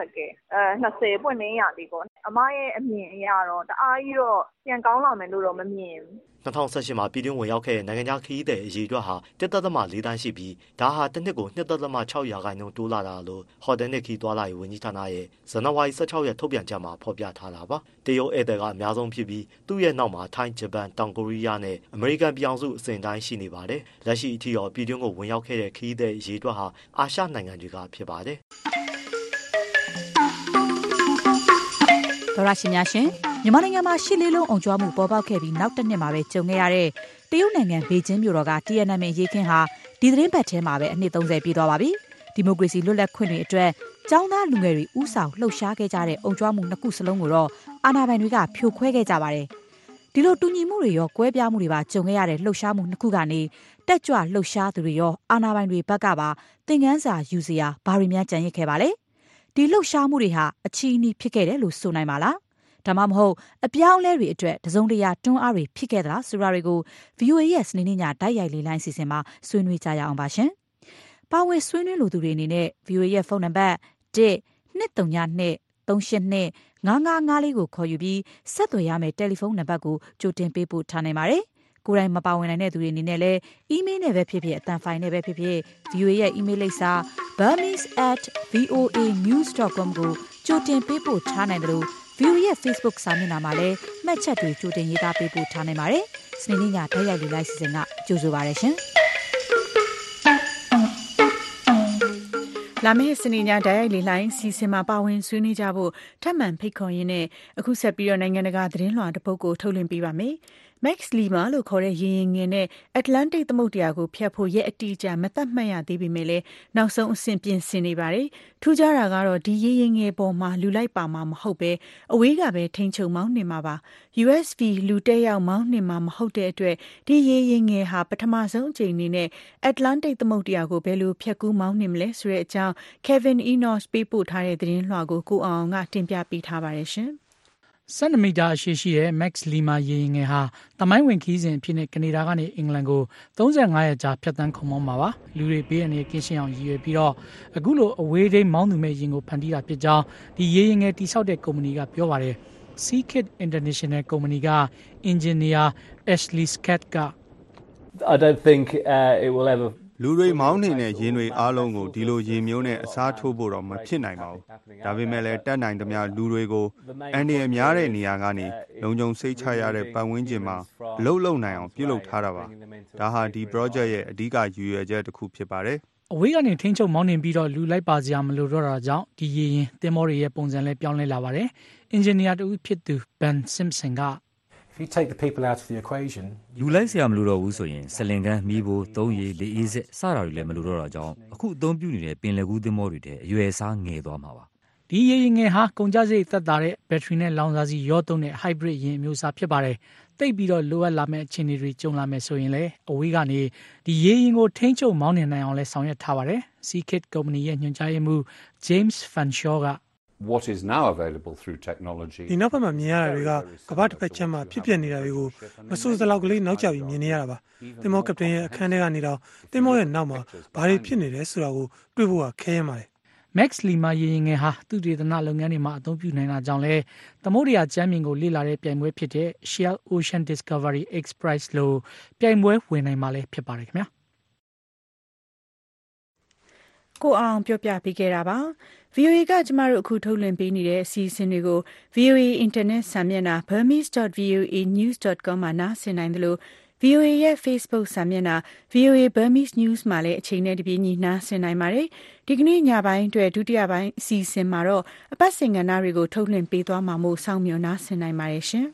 2020ပွင့်နေရသည်ပေါ့အမားရဲ့အမြင်အရတော့တအားကြီးတော့ပြန်ကောင်းလာမယ်လို့တော့မမြင်ဘူး 2018မှာပြည်တွင်းဝင်ရောက်ခဲ့တဲ့နိုင်ငံခြားခရီးသည်အရေအတွက်ဟာ 1.4 သန်းရှိပြီးဒါဟာတစ်နှစ်ကို 2.6 ရာခိုင်နှုန်းတိုးလာတာလို့ဟိုတယ်နဲ့ခီးသွားလာရေးဝန်ကြီးဌာနရဲ့ဇန်နဝါရီ 16 ရက်ထုတ်ပြန်ချက်မှာဖော်ပြထားတာပါ။တရုတ်ဧည့်သည်ကအများဆုံးဖြစ်ပြီးသူ့ရဲ့နောက်မှာထိုင်း၊ဂျပန်၊တောင်ကိုရီးယားနဲ့အမေရိကန်ပြည်အောင်စုအစဉ်တိုင်းရှိနေပါတယ်။လက်ရှိအထိတော့ပြည်တွင်းကိုဝင်ရောက်ခဲ့တဲ့ခရီးသည်အရေအတွက်ဟာအာရှနိုင်ငံတွေကဖြစ်ပါတယ်။ဒေါ်ရရှင်များရှင်မြန်မာနိုင်ငံမှာရှစ်လေးလုံးအောင်ကြွားမှုပေါ်ပေါက်ခဲ့ပြီးနောက်တစ်နှစ်မှာပဲကြုံခဲ့ရတဲ့တရုတ်နိုင်ငံဘေကျင်းမြို့တော်က Tiananmen ရေခင်းဟာဒီသတင်းပတ်ထဲမှာပဲအနှစ်30ပြည့်သွားပါပြီ။ဒီမိုကရေစီလွတ်လပ်ခွင့်တွေအတွက်ကျောင်းသားလူငယ်တွေဥဆောင်လှုပ်ရှားခဲ့ကြတဲ့အောင်ကြွားမှုနှစ်ခုစလုံးကိုတော့အာဏာပိုင်တွေကဖြိုခွဲခဲ့ကြပါတယ်။ဒီလိုတူညီမှုတွေရောကွဲပြားမှုတွေပါကြုံခဲ့ရတဲ့လှုပ်ရှားမှုနှစ်ခုကနေတက်ကြွလှုပ်ရှားသူတွေရောအာဏာပိုင်တွေဘက်ကပါသင်ခန်းစာယူစရာဘာတွေများကြံရစ်ခဲ့ပါလဲ။ဒီလှုပ်ရှားမှုတွေဟာအချီးနှီးဖြစ်ခဲ့တယ်လို့ဆိုနိုင်ပါလား။ဒါမှမဟုတ်အပြောင်းလဲတွေအတွက်တစုံတရာတွန်းအားတွေဖြစ်ခဲ့သလားဆိုတာတွေကို VOA ရဲ့စနေနေ့ညတိုက်ရိုက်လေးလိုင်းစီစဉ်မှာဆွေးနွေးကြရအောင်ပါရှင်။ပါဝင်ဆွေးနွေးလိုသူတွေအနေနဲ့ VOA ရဲ့ဖုန်းနံပါတ် 1-232-382-5554ကိုခေါ်ယူပြီးဆက်သွယ်ရမယ့်တယ်လီဖုန်းနံပါတ်ကိုကြိုတင်ပေးပို့ထားနိုင်ပါတယ်။ကိုယ်တိုင်မပါဝင်နိုင်တဲ့သူတွေအနေနဲ့လည်းအီးမေးလ်နဲ့ပဲဖြစ်ဖြစ်အသံဖိုင်နဲ့ပဲဖြစ်ဖြစ် VOA ရဲ့အီးမေးလ်လိပ်စာ burmese@voanews.com ကိုကြိုတင်ပေးပို့ထားနိုင်တယ်လို့VOA ရဲ့ Facebook စာမျက်နှာမှာလည်းမှတ်ချက်တွေကြိုတင်ရေးသားပေးပို့ထားနိုင်ပါတယ်။စနေနေ့ညတိုက်ရိုက်လေးလိုက်စီစဉ်ကကြိုဆိုပါရရှင်။လာမယ့်စနေညတိုက်ရိုက်လေးလိုင်းစီစဉ်မှာပါဝင်ဆွေးနွေးကြဖို့ထပ်မံဖိတ်ခေါ်ရင်းနဲ့အခုဆက်ပြီးတော့နိုင်ငံတကာသတင်းလွှာတစ်ပုဒ်ကိုထုတ်လွှင့်ပေးပါမယ်။ Max Lima လို့ခေါ်တဲ့ရေရင်ငယ်နဲ့ Atlantic သမုဒ္ဒရာကိုဖျက်ဖို့ရဲ့အတိအကျမသတ်မှတ်ရသေးပေမဲ့လည်းနောက်ဆုံးအဆင့်ပြင်ဆင်နေပါတယ်။ထူးခြားတာကတော့ဒီရေရင်ငယ်ပေါ်မှာလူလိုက်ပါမှာမဟုတ်ပဲအဝေးကပဲထိန်းချုပ်မောင်းနှင်မှာပါ။ USV လူတက်ရောက်မောင်းနှင်မှာမဟုတ်တဲ့အတွက်ဒီရေရင်ငယ်ဟာပထမဆုံးအကြိမ်အနေနဲ့ Atlantic သမုဒ္ဒရာကိုဘယ်လိုဖျက်ကူးမောင်းနှင်မလဲဆိုတဲ့အကြောင်း Kevin Enos ပေးပို့ထားတဲ့သတင်းလွှာကိုကိုအောင်ကတင်ပြပေးထားပါတယ်ရှင်။ 12 မီတာအရှိရှိတဲ့ Max Lima ရေရင်ငယ်ဟာတမိုင်းဝင်ခီးစဉ်အဖြစ်နဲ့ကနေဒါကနေအင်္ဂလန်ကို35ရက်ကြာဖြတ်သန်းခုံမောင်းမှာပါလူတွေဘေးအနေနဲ့ကင်းရှင်းအောင်ရည်ရွယ်ပြီးတော့အခုလိုအဝေးထိန်းမောင်းသူမဲ့ရင်ကိုဖန်တီးတာဖြစ်ကြောင်းဒီရေရင်ငယ်တိစောက်တဲ့ကုမ္ပဏီကပြောပါတယ် Seakit International ကုမ္ပဏီကအင်ဂျင်နီယာ Ashley Scott က I don't think it will ever လူတွေမောင်းနေတဲ့ရင်းတွေအားလုံးကိုဒီလိုရင်းမျိုးနဲ့အစားထိုးဖို့တော့မဖြစ်နိုင်ပါဘူး။ဒါပေမဲ့လည်းတက်နိုင်သမျှလူတွေကိုအန်ဒီရများတဲ့နေရာကနေလုံခြုံစိတ်ချရတဲ့ပတ်ဝန်းကျင်မှာအလုပ်လုပ်နိုင်အောင်ပြုလုပ်ထားတာပါ။ဒါဟာဒီ project ရဲ့အဓိကရည်ရွယ်ချက်တစ်ခုဖြစ်ပါတယ်။အဝေးကနေထိန်းချုပ်မောင်းနှင်ပြီးတော့လူလိုက်ပါစရာမလိုတော့တာကြောင့်ဒီရေရင်သင်္ဘောတွေရဲ့ပုံစံလည်းပြောင်းလဲလာပါတယ်။အင်ဂျင်နီယာတူဖြစ်သူ Ben Simpson က If you take the people out of the equation လူလိုက်ဆရာမလိုတော့ဘူးဆိုရင်စလင်ကန်းမီးဖိုးသုံးရည်လေအေးစစ်စတာတွေလည်းမလိုတော့တာကြောင့်အခုအသုံးပြုနေတဲ့ပင်လယ်ကူးသင်္ဘောတွေတဲ့အရွယ်အစားငယ်သွားမှာပါဒီရေရင်ငယ်ဟာကုန်ကြစရိတ်သက်သာတဲ့ဘက်ထရီနဲ့လောင်စာဆီရောသုံးတဲ့ hybrid ရင်အမျိုးအစားဖြစ်ပါတယ်တိတ်ပြီးတော့လိုအပ်လာမယ့်အခြေအနေတွေကြုံလာမယ်ဆိုရင်လည်းအဝေးကနေဒီရေရင်ကိုထိန်းချုပ်မောင်းနှင်နိုင်အောင်လဲဆောင်ရွက်ထားပါတယ် Seakit ကုမ္ပဏီရဲ့ညွှန်ကြားရေးမှူး James Fanshaw က What is now available through technology ဒီနောက်ဘက်မှာမြင်ရတာတွေကကမ္ဘာတစ်ပတ်ချမ်းမှာဖြစ်ပျက်နေတာတွေကိုမစိုးစလောက်ကလေးနောက်ကျပြီးမြင်နေရတာပါသင်္ဘောကပတိန်ရဲ့အခန်းထဲကနေတော့သင်္ဘောရဲ့နောက်မှာဘာတွေဖြစ်နေလဲဆိုတာကိုတွေ့ဖို့ကခဲရင်ပါတယ် Max Lima ရေရင်ငယ်ဟာသူတေသနလုပ်ငန်းတွေမှာအသုံးပြုနိုင်တာကြောင့်လဲသမုဒ္ဒရာကျမ်းမြင်ကိုလေ့လာတဲ့ပြိုင်ပွဲဖြစ်တဲ့ Shell Ocean Discovery X Prize လို့ပြိုင်ပွဲဝင်နိုင်မှာလဲဖြစ်ပါတယ်ခင်ဗျာကိုအောင်ပြောပြပေးခဲ့တာပါ VOA ကကျမတို့အခုထုတ်လွှင့်ပေးနေတဲ့အစီအစဉ်တွေကို VOA Internet စာမျက်နှာ burmese.voanews.com မှာနားဆင်နိုင်တယ်လို့ VOA ရဲ့ Facebook စာမျက်နှာ VOA Burmese News မှာလည်းအချိန်နဲ့တပြေးညီနားဆင်နိုင်ပါတယ်ဒီကနေ့ညပိုင်းအတွက်ဒုတိယပိုင်းအစီအစဉ်မှာတော့အပတ်စဉ်ကဏ္ဍတွေကိုထုတ်လွှင့်ပေးသွားမှာမို့စောင့်မျှော်နားဆင်နိုင်ပါတယ်ရှင်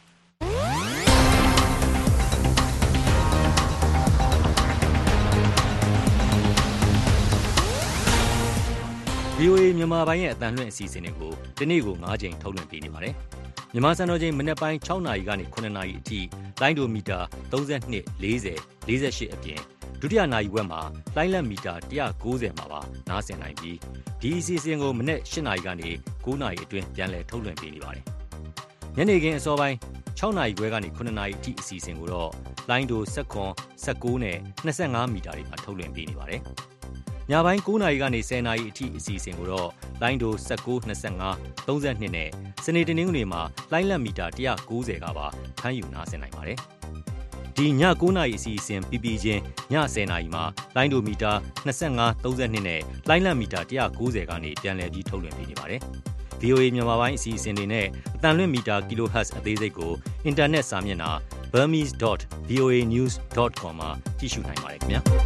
VOA မြန်မာပိုင်းရဲ့အတန်လွှင့်အစီအစဉ်တွေကိုဒီနေ့ကို9ချိန်ထုတ်လွှင့်ပေးနေပါတယ်။မြန်မာစံတော်ချိန်မနက်ပိုင်း6နာရီကနေ9နာရီအထိလိုင်းဒိုမီတာ32 40 48အပြင်ဒုတိယနာရီဝက်မှာလိုင်းလက်မီတာ190မှာပါနားဆင်နိုင်ပြီးဒီအစီအစဉ်ကိုမနက်8နာရီကနေ9နာရီအတွင်းပြန်လည်ထုတ်လွှင့်ပေးနေပါတယ်။ညနေခင်းအစောပိုင်း6နာရီခွဲကနေ9နာရီအထိအစီအစဉ်ကိုတော့လိုင်းဒို19နဲ့25မီတာတွေမှာထုတ်လွှင့်ပေးနေပါတယ်။ညပိုင်း9နာရီကနေ10နာရီအထိအစီအစဉ်ကိုတော့လိုင်းဒို19 25 32နဲ့စနေတနင်္ဂနွေမှာလိုင်းလက်မီတာ190ကပါဖမ်းယူနားဆင်နိုင်ပါတယ်။ဒီည9:00 နာရီအစီအစဉ်ပြီးချင်းည10:00 နာရီမှာလိုင်းဒိုမီတာ25 32နဲ့လိုင်းလံမီတာ190ကနေပြန်လည်ပြီးထုတ်လွှင့်ပေးနေပါတယ်။ VOA မြန်မာပိုင်းအစီအစဉ်တွေနဲ့အတန်လွင့်မီတာ kHz အသေးစိတ်ကိုအင်တာနက်စာမျက်နှာ burmese.voanews.com မှာကြည့်ရှုနိုင်ပါတယ်ခင်ဗျာ။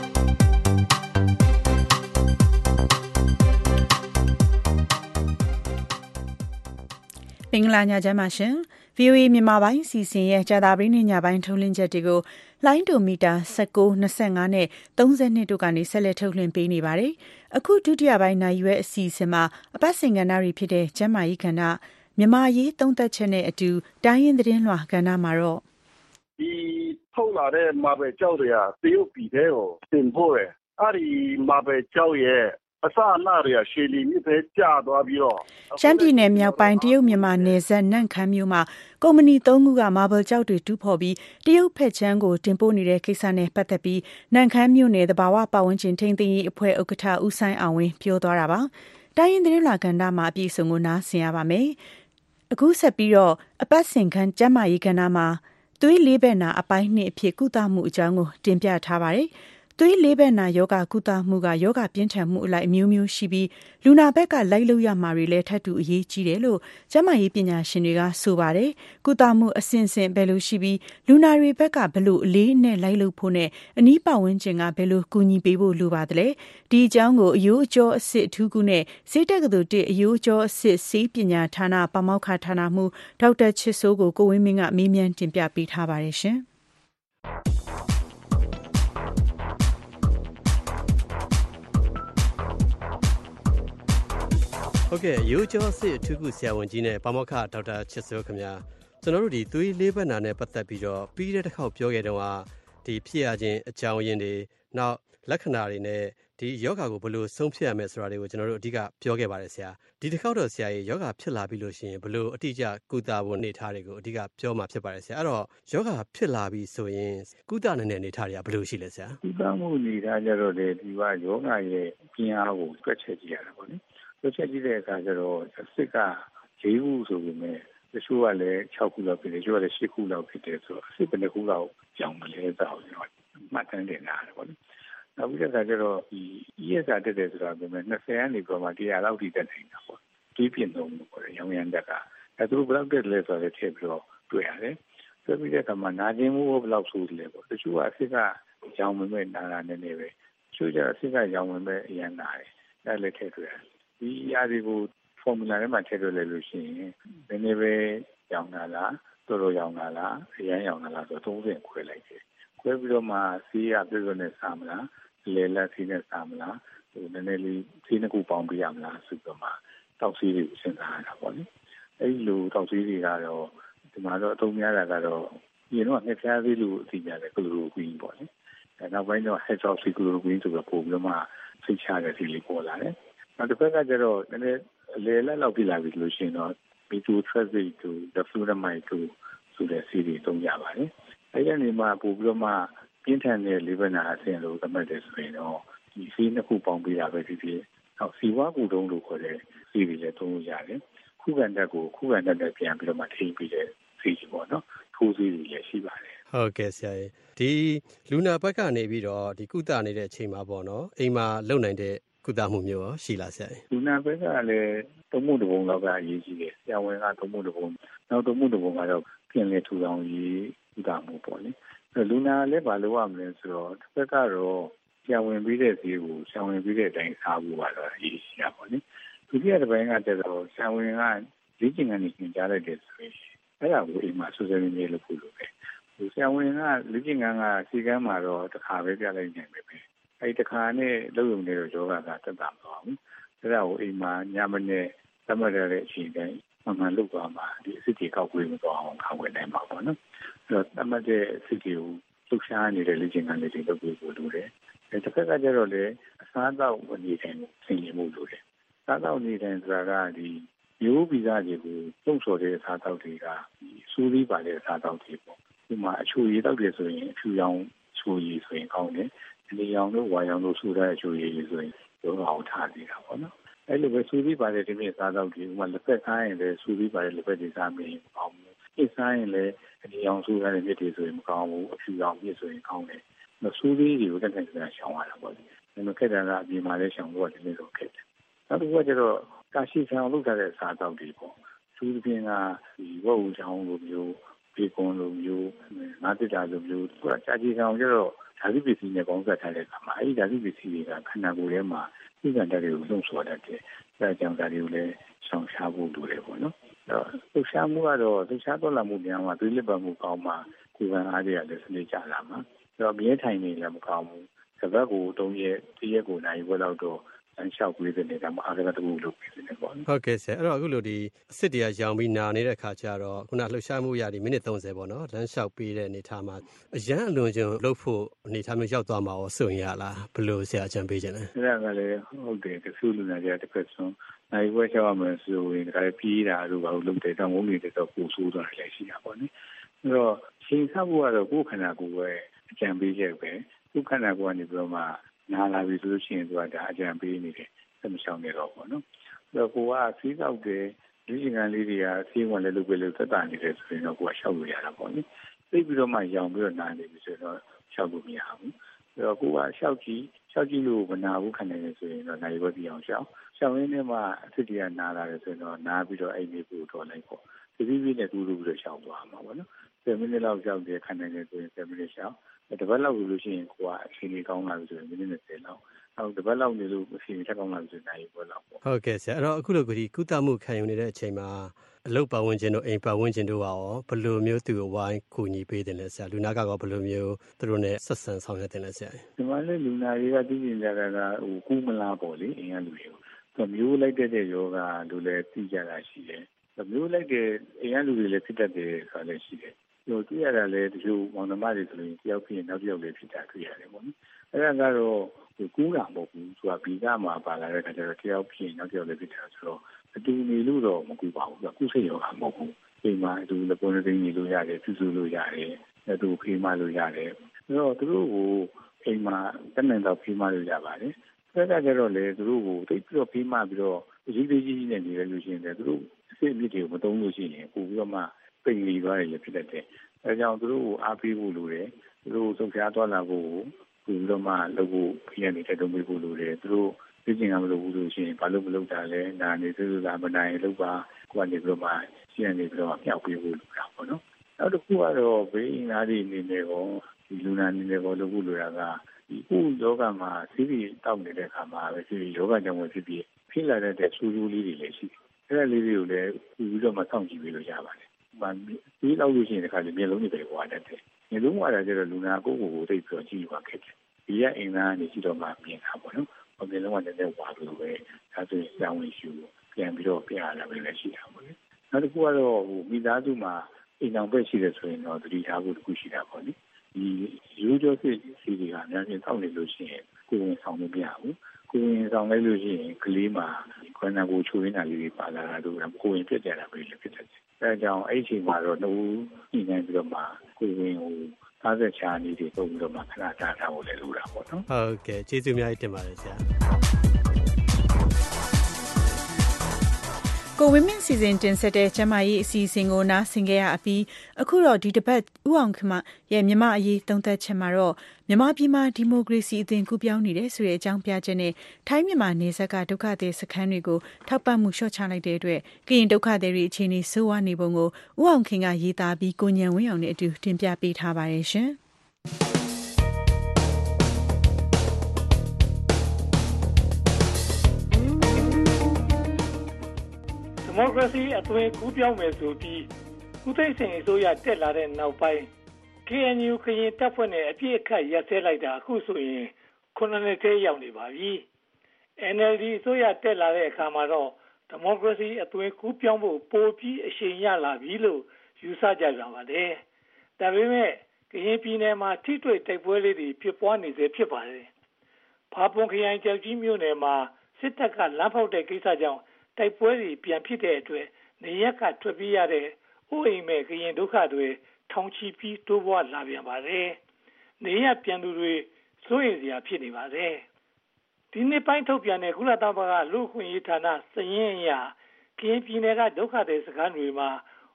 မင်္ဂလာညချမ်းပါရှင်။ VOA မြန်မာပိုင်းစီစဉ်ရဲ့ကြာသပတေးနေ့ညပိုင်းထုတ်လွှင့်ချက်တွေကိုလိုင်းဒိုမီတာ19 25နဲ့32တို့ကနေဆက်လက်ထုတ်လွှင့်ပေးနေပါတယ်။အခုဒုတိယပိုင်းနိုင်ရွယ်အစီအစဉ်မှာအပတ်စဉ်ကဏ္ဍတွေဖြစ်တဲ့ကျန်းမာရေးကဏ္ဍမြန်မာရေးသုံးသက်ချက်နဲ့အတူတိုင်းရင်းသတင်းလွှာကဏ္ဍမှာတော့ဒီထုတ်လာတဲ့မာဘယ်ကျောက်တွေကတရုတ်ပြည်ထဲကိုတင်ဖို့ရယ်အဲ့ဒီမာဘယ်ကျောက်ရဲ့အစအနတွေကရှည်လီမြစ်ပဲကျသွားပြီးတော့ရှမ်းပြည်နယ်မြောက်ပိုင်းတရုတ်မြန်မာနယ်စပ်နန့်ခမ်းမြို့မှာကုမ္ပဏီ3ခုကမာဘယ်ကျောက်တွေတူးဖော်ပြီးတရုတ်ဖက်ချမ်းကိုတင်ပို့နေတဲ့ကိစ္စနဲ့ပတ်သက်ပြီးနန့်ခမ်းမြို့နယ်သဘာဝပတ်ဝန်းကျင်ထိန်းသိမ်းရေးအဖွဲ့ဥက္ကဋ္ဌဦးဆိုင်အောင်ဝင်းပြောသွားတာပါ။တိုင်းရင်းသတင်းလွှာကဏ္ဍမှာအပြည့်အစုံကိုနားဆင်ရပါမယ်။အခုဆက်ပြီးတော့အပတ်စဉ်ခန်းကျန်းမာရေးကဏ္ဍမှာသွေးလေးဘက်နာအပိုင်း2အဖြစ်ကုသမှုအကြောင်းကိုတင်ပြထားပါတယ်။သွေးလေးဘက်နာယောဂကုသမှုကယောဂပြင်းထန်မှုအလိုက်အမျိုးမျိုးရှိပြီးလူနာဘက်ကလိုက်လို့ရမှာတွေလည်းထပ်တူအရေးကြီးတယ်လို့ကျန်းမာရေးပညာရှင်တွေကဆိုပါတယ်။ကုသမှုအဆင့်ဆင့်ဘယ်လိုရှိပြီးလူနာတွေဘက်ကဘယ်လိုအလေးနဲ့လိုက်လို့ဖို့နဲ့အနီးပတ်ဝန်းကျင်ကဘယ်လိုကူညီပေးဖို့လိုပါတယ်။ဒီအကြောင်းကိုအယိုးအကျော်အစစ်အထူးကုနဲ့စေတက္ကသိုလ်1အယိုးအကျော်အစစ်ဆေးပညာဌာနပါမောက္ခဌာနမှဒေါက်တာချစ်စိုးကိုဝင်းမင်းကမေးမြန်းတင်ပြပေးထားပါတယ်ရှင်။ဟုတ်ကဲ့ရိုးကျော်စစ်အထူးကုဆရာဝန်ကြီးနဲ့ပါမောက္ခဒေါက်တာချစ်စိုးခင်ဗျာကျွန်တော်တို့ဒီသွေးလေးဘက်နာနဲ့ပတ်သက်ပြီးတော့ပြီးတဲ့တစ်ခေါက်ပြောခဲ့တော့ဒီဖြစ်ရခြင်းအကြောင်းရင်းတွေနောက်လက္ခဏာတွေနဲ့ဒီယောဂါကိုဘယ်လိုဆုံးဖြတ်ရမလဲဆိုတာတွေကိုကျွန်တော်တို့အဓိကပြောခဲ့ပါတယ်ဆရာဒီတစ်ခေါက်တော့ဆရာကြီးယောဂါဖြစ်လာပြီလို့ရှိရင်ဘယ်လိုအတိအကျကုသဖို့အနေထားတွေကိုအဓိကပြောမှာဖြစ်ပါတယ်ဆရာအဲ့တော့ယောဂါဖြစ်လာပြီဆိုရင်ကုသနိုင်တဲ့အနေထားတွေကဘယ်လိုရှိလဲဆရာကုသမှုအနေထားကြတော့လေဒီကယောဂါရဲ့ပြင်းအားကိုတွက်ချက်ကြည့်ရတာပေါ့နိတွက်ချက်ကြည့်တဲ့အခါကျတော့စစ်က၄ခုဆိုပေမဲ့တချို့ကလည်း6ခုလောက်ဖြစ်တယ်တချို့ကလည်း10ခုလောက်ဖြစ်တယ်ဆိုတော့စစ်ဘယ်နှခုလောက်ကြောင်မလဲဆိုတော့မှတ်တမ်းတင်တာပေါ့နိနောက်ပြီးတော့ကျတော့ဒီ ESR တက်တယ်ဆိုတာပေမဲ့20ကနေပြမှ100လောက်ထိတက်နေတာပေါ့ဒီပြင်းဆုံးပေါ့ရောင်ရမ်းတက်ကအဲသူဘယ်လောက်တက်လဲဆိုတော့ထည့်ပြီးတော့တွေ့ရတယ်တွေ့ပြီးတဲ့အခါမှာနာကျင်မှုဘယ်လောက်ဆိုးလဲပေါ့တချို့ကအစစ်ကရောင်မဲ့နာတာနည်းနည်းပဲတချို့ကျတော့အစစ်ကရောင်မဲ့အရန်နာတယ်အဲလည်းထည့်တွေ့ရတယ်ဒီအရာတွေကို formula ထဲမှာထည့်တွေ့လိုက်လို့ရှိရင်နည်းနည်းပဲရောင်နာလားတော်တော်ရောင်နာလားအရန်ရောင်နာလားဆိုတော့30ခွဲလိုက်တယ်ခွဲပြီးတော့မှဆေးရပြည့်စုံနဲ့စားမလားလေလက်ဆေးနဲ့စားမလားနည်းနည်းလေးဆေးနှစ်ခုပေါင်းပေးရမလားဆိုတော့မှတောက်ဆေးတွေကိုစဉ်းစားရတာပေါ့လေအဲဒီလိုတောက်ဆေးတွေကတော့ဒီမှာတော့အသုံးများတာကတော့ဒီတော့ငှက်ဖျားဆေးလို့အသိကြတယ်ကလိုရိုကွင်းပေါ့လေနောက်ပိုင်းတော့ hydroxychloroquine ဆိုတော့ပို့ပြီးတော့မှဖိတ်ချတဲ့ဆေးလေးပေါ်လာတယ်နောက်တစ်ခါကကျတော့နည်းနည်းလေလက်လောက်ပြလာပြီလို့ရှိရင်တော့ methotrexate တို့ difluramide တို့ဆိုတဲ့ဆေးတွေသုံးကြပါတယ်အဲဒီကနေမှပို့ပြီးတော့မှပြင်းထန်တဲ့လေဘက်နာအဆင့်လို့သတ်မှတ်တယ်ဆိုရင်တော့ဒီဆေးနှစ်ခုပေါင်းပေးတာပဲဖြစ်ဖြစ်နောက်စီဝါကူတုံးလို့ခေါ်တဲ့ဆေးတွေလည်းသုံးလို့ရတယ်ခုခံတက်ကိုခုခံတက်နဲ့ပြန်ပြီးတော့မှထိပြီးတဲ့ဆေးကြီးပေါ့နော်ထိုးဆေးတွေလည်းရှိပါတယ်ဟုတ်ကဲ့ဆရာကြီးဒီလူနာဘက်ကနေပြီးတော့ဒီကုသနေတဲ့အချိန်မှာပေါ့နော်အိမ်မှာလုပ်နိုင်တဲ့ကုသမှုမျိုးရောရှိလားဆရာကြီးလူနာဘက်ကလည်းသုံးမှုတစ်ပုံလောက်ကအရေးကြီးတယ်ဆရာဝန်ကသုံးမှုတစ်ပုံနောက်သုံးမှုတစ်ပုံကတော့ပြင်လေထူထောင်ရေးကုသမှုပေါ့လေလူနာလည်းမလုပ်ရမလဲဆိုတော့တစ်ဖက်ကတော့ဆရာဝန်ပြီးတဲ့ဈေးကိုဆရာဝန်ပြီးတဲ့အတိုင်းစားဖို့ကတော့အရေးကြီးတာပေါ့လေဒုတိယတစ်ပိုင်းကကျတော့ဆရာဝန်ကလေ့ကျင့်ခန်းတွေသင်ကြားလိုက်တယ်ဆိုရင်အဲ့ဒါကိုအိမ်မှာစိုးစဲနေနေလို့လုပ်ပဲဆရာဝန်ကလေ့ကျင့်ခန်းကစီကန်းမှာတော့တစ်ခါပဲပြလိုက်နိုင်ပဲအဲ့ဒီတစ်ခါနဲ့လုပ်ရုံနဲ့တော့ယောဂကတက်တာမဟုတ်ဘူးအဲ့ဒါကိုအိမ်မှာညမနဲ့သတ်မှတ်တဲ့အချိန်တိုင်းမှန်လုပ်သွားမှာဒီအစစ်တွေကောက်ွေးမသွားအောင်ကာကွယ်နိုင်မှာပေါ့နော်အဲ့တော့သတ်မှတ်တဲ့အစစ်တွေကိုလှုပ်ရှားနေတဲ့လေ့ကျင့်ခန်းလေးတွေလုပ်ပြီးပို့လို့တယ်တစ်ခါကကျတော့လေအစားအသောက်အနေနဲ့ဆင်ခြင်မှုလို့တယ်အစားအသောက်အနေနဲ့ဆိုတာကဒီမျိုးဗီဇတွေကိုသုံးဆော်တဲ့အစားအသောက်တွေကစူးပြီးပါတဲ့အစားအသောက်တွေပေါ့ဒီမှာအချိုရည်တောက်တယ်ဆိုရင်အဖြူရောင်ချိုရည်ဆိုရင်ကောင်းတယ်နေရောင်တို့ဝါရောင်တို့စူးတဲ့အချိုရည်ဆိုရင်ရောဂါကိုထားနေတာပေါ့နော်အဲ့လိုပဲစူးပြီးပါတဲ့ဒီနေ့စားတော့ဒီဥမာလက်ဖက်စားရင်လည်းစူးပြီးပါတဲ့လက်ဖက်တွေစားမင်းအောင်ဘူး။အစားရင်လည်းဒီအောင်ဆိုးရတဲ့မြစ်တွေဆိုရင်မကောင်းဘူးအဖြူအောင်မြစ်ဆိုရင်ကောင်းတယ်ဆိုးသေးတွေကိုတက်တက်ကြရှောင်ရတာပေါ့ဒီလိုခက်တာကအပြင်မှာလည်းရှောင်ဖို့တည်းဆိုခက်တယ်နောက်တစ်ခုကကျတော့ကာရှိဆန်လုပ်ထားတဲ့စားတောက်တွေပေါ့သူတို့ပြင်ကဒီဝက်ဦးချောင်းလိုမျိုးဘေကွန်လိုမျိုးငါးတစ်တာလိုမျိုးသူကကြာကြီးဆောင်ကျတော့ဓာတ်ပစ္စည်းနဲ့ပေါင်းစပ်ထားတဲ့အခါမှာအဲဒီဓာတ်ပစ္စည်းတွေကခန္ဓာကိုယ်ထဲမှာပြည့်စုံတဲ့တွေကိုလုံဆော်တတ်တယ်။အဲကြောင့်ဒါတွေကိုလည်းဆောင်ရှားဖို့လိုတယ်ပေါ့နော်။လှုပ်ရှားမှုကတော့လှုပ်ရှားသွားလာမှုများမှာသွေးလစ်ပတ်မှုကောင်းမှကိုယ်ခံအားတွေကလည်းစနစ်ကျလာမှာ။အဲ့တော့မြဲထိုင်နေလည်းမကောင်းဘူး။တစ်ပတ်ကို3ရက်1ရက်ကိုနိုင်ဘက်တော့လမ်းလျှောက်ပေးတဲ့နေတာမှာအားကတူလုပ်ပေးနေတယ်ပေါ့နော်ဟုတ်ကဲ့ဆရာအဲ့တော့အခုလိုဒီအစ်စ်တရားရောင်ပြီးနာနေတဲ့အခါကျတော့ခုနလှုပ်ရှားမှုရဒီမိနစ်30ပေါ့နော်လမ်းလျှောက်ပေးတဲ့အနေထားမှာအရန်အလွန်ကျွံလှုပ်ဖို့အနေထားမျိုးရောက်သွားမှာရောဆိုရင်ရလားဘယ်လိုဆရာအကြံပေးခြင်းလဲအဲ့ဒါကလည်းဟုတ်တယ်တခုလူနာကြတစ်ဖက်ဆုံးနိုင်ဘက်လျှောက်ရမယ်ဆိုရင်ဒါလည်းပြေးတာတို့ဘာလို့လုပ်တယ်တောင်းဝုန်းနေတဲ့တော့ကိုဆိုးသွားတယ်လည်းရှိတာပေါ့နိအဲ့တော့ချိန်ဆဖို့ကတော့ကိုယ်ခန္ဓာကိုယ်ပဲအကြံပေးချက်ပဲကိုယ်ခန္ဓာကိုယ်ကနေပြီးတော့မှနားလာပြီဆိုလို့ရှိရင်သူကဒါအကြံပေးနေတယ်ဆက်မရှောင်နေတော့ပေါ့နော်။အဲ့တော့ကိုကစီးတောက်တယ်လူချင်းကန်လေးတွေကစီးဝင်လည်းလုပ်ပဲလို့သက်သာနေတယ်ဆိုရင်တော့ကိုကရှောက်လို့ရတာပေါ့နိ။သိပြီးတော့မှရောင်ပြီးတော့နားနေပြီဆိုတော့ရှောက်လို့မရဘူး။အဲ့တော့ကိုကရှောက်ကြည့်လို့မနာဘူးခံနေတယ်ဆိုရင်တော့နိုင်ဘက်ပြောင်းရှောက်ရင်းနဲ့မှအစ်တရားနားလာတယ်ဆိုရင်တော့နားပြီးတော့အိမ်နေဖို့တော့လိုက်ပေါ့။ဒီပြီးနဲ့တူတူပြီးတော့ရှောက်သွားမှာပေါ့နော်။10မိနစ်လောက်ရှောက်တယ်ခံနေတယ်ဆိုရင်10မိနစ်ရှောက်တပတ်လောက်လို့ရှိရင်ကိုကအချိန်ကြီးကောင်းလာပြီဆိုရင်မိနစ်20လောက်ဟုတ်တပတ်လောက်နေလို့အချိန်ထက်ကောင်းလာပြီဆိုနိုင်ဘောလောက်ပေါ့ဟုတ်ကဲ့ဆရာအဲ့တော့အခုလိုကုသမှုခံယူနေတဲ့အချိန်မှာအလုပ်ပတ်ဝန်းကျင်တို့အိမ်ပတ်ဝန်းကျင်တို့ရောဘယ်လိုမျိုးသူ့ကိုဝိုင်းကူညီပေးတယ်လဲဆရာလူနာကတော့ဘယ်လိုမျိုးသူတို့နဲ့ဆက်ဆံဆောင်ရွက်တယ်လဲဆရာဒီမှာလေလူနာတွေကသိကျင်ကြတာကကူးမလားပေါ့လေအိမ်ကလူတွေကိုမျိုးလိုက်တဲ့ယောဂလူလည်းသိကြတာရှိတယ်မျိုးလိုက်တဲ့အိမ်ကလူတွေလည်းဖြစ်တတ်တယ်ဆိုတာလည်းရှိတယ်တွေ့ရတာလေတချို့မောင်နှမတွေဆိုရင်တယောက်ဖြစ်ရင်နောက်တစ်ယောက်လည်းဖြစ်တာတွေ့ရတယ်ပေါ့နော်အဲ့ဒါကတော့ကူးတာမဟုတ်ဘူးဆိုတာဘီကမှာပါလာတဲ့အခါကျတော့တယောက်ဖြစ်ရင်နောက်တစ်ယောက်လည်းဖြစ်တာဆိုတော့အတူနေလို့တော့မကူပါဘူးကူးစိတ်ရောမဟုတ်ဘူးဒီမှာအတူလည်းပုံနေနေလို့ရတယ်ပြုစုလို့ရတယ်အတူဖေးမလို့ရတယ်အဲ့တော့သူတို့ကိုအိမ်မှာတက်နေတော့ဖေးမလို့ရပါတယ်အဲ့ဒါကြတော့လေသူတို့ကိုတိတ်ပြီးတော့ဖေးမပြီးတော့အကြီးကြီးနဲ့နေရလို့ရှိရင်သူတို့အစ်အမြစ်တွေကိုမတုံးလို့ရှိရင်ပို့ပြီးတော့မှပိန်လီသွားတယ်လည်းဖြစ်တတ်တယ်အဲကြောင့်သူတို့ကိုအားပေးဖို့လိုတယ်သူတို့စုံရှားသွားလာဖို့ပြီးတော့မှလုပ်ဖို့ပြည့်နေတဲ့တုံးပေးဖို့လိုတယ်သူတို့သိချင်တာမလုပ်ဘူးလို့ရှိရင်ဘာလို့မလုပ်တာလဲနာနေသူတို့ကမနိုင်လုပ်ပါကိုကနေပြီးတော့မှရှင်းနေပြီးတော့မြောက်ပေးဖို့လိုတာပေါ့နော်နောက်တစ်ခုကတော့ဘေးအင်္ဂါတွေအနေနဲ့ကောဒီလူနာအနေနဲ့ကောလုပ်ဖို့လိုတာကဒီခုယောဂမှာစီးပြီးတောက်နေတဲ့အခါမှာပဲဒီယောဂကြောင့်ဖြစ်ပြီးဖိလာတဲ့ဆူဆူလေးတွေလည်းရှိတယ်အဲ့ဒါလေးတွေကိုလည်းပြီးတော့မှစောင့်ကြည့်ပေးလို့ရပါတယ်ဒီလောက်လို့ရှိရင်တခါလေမျက်လုံးတွေပဲဝါတတ်တယ်မျက်လုံးဝါတာကျတော့လူနာကိုယ်ကိုသိပြီးတော့ကြည့်လို့ခက်တယ်ဒီကအင်္ဂါကနေကြည့်တော့မှမြင်တာပေါ့နော်မျက်လုံးကလည်းဝါလို့ပဲဒါဆိုရင်ကြောင်းဝင်ရှူပြန်ပြီးတော့ပြရတာပဲလည်းရှိတာပေါ့လေနောက်တစ်ခုကတော့မိသားစုမှာအိမ်အောင်ပဲရှိတယ်ဆိုရင်တော့တတိထားဖို့တစ်ခုရှိတာပေါ့လေဒီရိုးရိုးစစ်စီတွေကအများကြီးတောက်နေလို့ရှိရင်ကိုယ်ဝင်ဆောင်လို့မရဘူးကိုယ်ဝင်ဆောင်လိုက်လို့ရှိရင်ကလေးမှာခန္ဓာကိုယ်ချိုးရင်းတာလေးတွေပါလာတာတို့ကိုယ်ဝင်ပြတ်ကြတာပဲလည်းဖြစ်တယ်အဲကြောင့်အဲ့ဒီချိန်မှာတော့နှုတ်ညှိနှိုင်းပြီးတော့မှကိုယ်ဝင်သားဆက်ချာနေတွေပုံပြီးတော့မှခဏတားထားဖို့လည်းလိုတာပေါ့နော်ဟုတ်ကဲ့ကျေးဇူးအများကြီးတင်ပါတယ်ဆရာကိုဝင်းမင်းစီစဉ်တင်ဆက်တဲ့ကျမကြီးအစီအစဉ်ကိုနားဆင်ကြရပြီးအခုတော့ဒီတစ်ပတ်ဥအောင်ခမရဲ့မြမအရေးသုံးသက်ချက်မှာတော့မြမပြည်မှာဒီမိုကရေစီအသွင်ကူးပြောင်းနေတဲ့ဆိုတဲ့အကြောင်းပြချက်နဲ့ထိုင်းမြန်မာနယ်စပ်ကဒုက္ခသည်စခန်းတွေကိုထောက်ပံ့မှုလျှော့ချလိုက်တဲ့အတွက်ကရင်ဒုက္ခသည်တွေအခြေအနေဆိုးဝါးနေပုံကိုဥအောင်ခင်ကရေးသားပြီးကိုညံဝင်းအောင်နဲ့အတူတင်ပြပေးထားပါတယ်ရှင်ဒီမိုကရေစီအသွင်ကူးပြောင်းမယ်ဆိုပြီးဦးသိန်းစိန်အစိုးရတက်လာတဲ့နောက်ပိုင်း KNU ကရင်တပ်ဖွဲ့နဲ့အပြည့်အခတ်ရပ်စဲလိုက်တာအခုဆိုရင်9နှစ်ထဲရောက်နေပါပြီ။ NLD အစိုးရတက်လာတဲ့အခါမှာတော့ဒီမိုကရေစီအသွင်ကူးပြောင်းဖို့ပိုပြီးအရှိန်ရလာပြီလို့ယူဆကြကြပါတယ်။ဒါပေမဲ့ကရင်ပြည်နယ်မှာထိတွေ့တိုက်ပွဲလေးတွေဖြစ်ပွားနေစေဖြစ်ပါတယ်။ဖာပွန်ခရိုင်ကြောက်ကြီးမြို့နယ်မှာစစ်တပ်ကလမ်းဖောက်တဲ့ကိစ္စကြောင့်တိုက်ပွဲတွေပြန်ဖြစ်တဲ့အတွက်နေရက်ကထွက်ပြေးရတဲ့ဥအိမ်မဲ့ကရင်ဒုက္ခတွေထောင်ချီပြီးတိုးပွားလာပြန်ပါတယ်။နေရက်ပြန်သူတွေစိုးရိမ်စရာဖြစ်နေပါတယ်။ဒီနေ့ပိုင်းထုတ်ပြန်တဲ့ကုလသမဂ္ဂလူ့အခွင့်အရေးဌာနစာရင်းအရကရင်ပြည်နယ်ကဒုက္ခသည်စခန်းတွေမှာ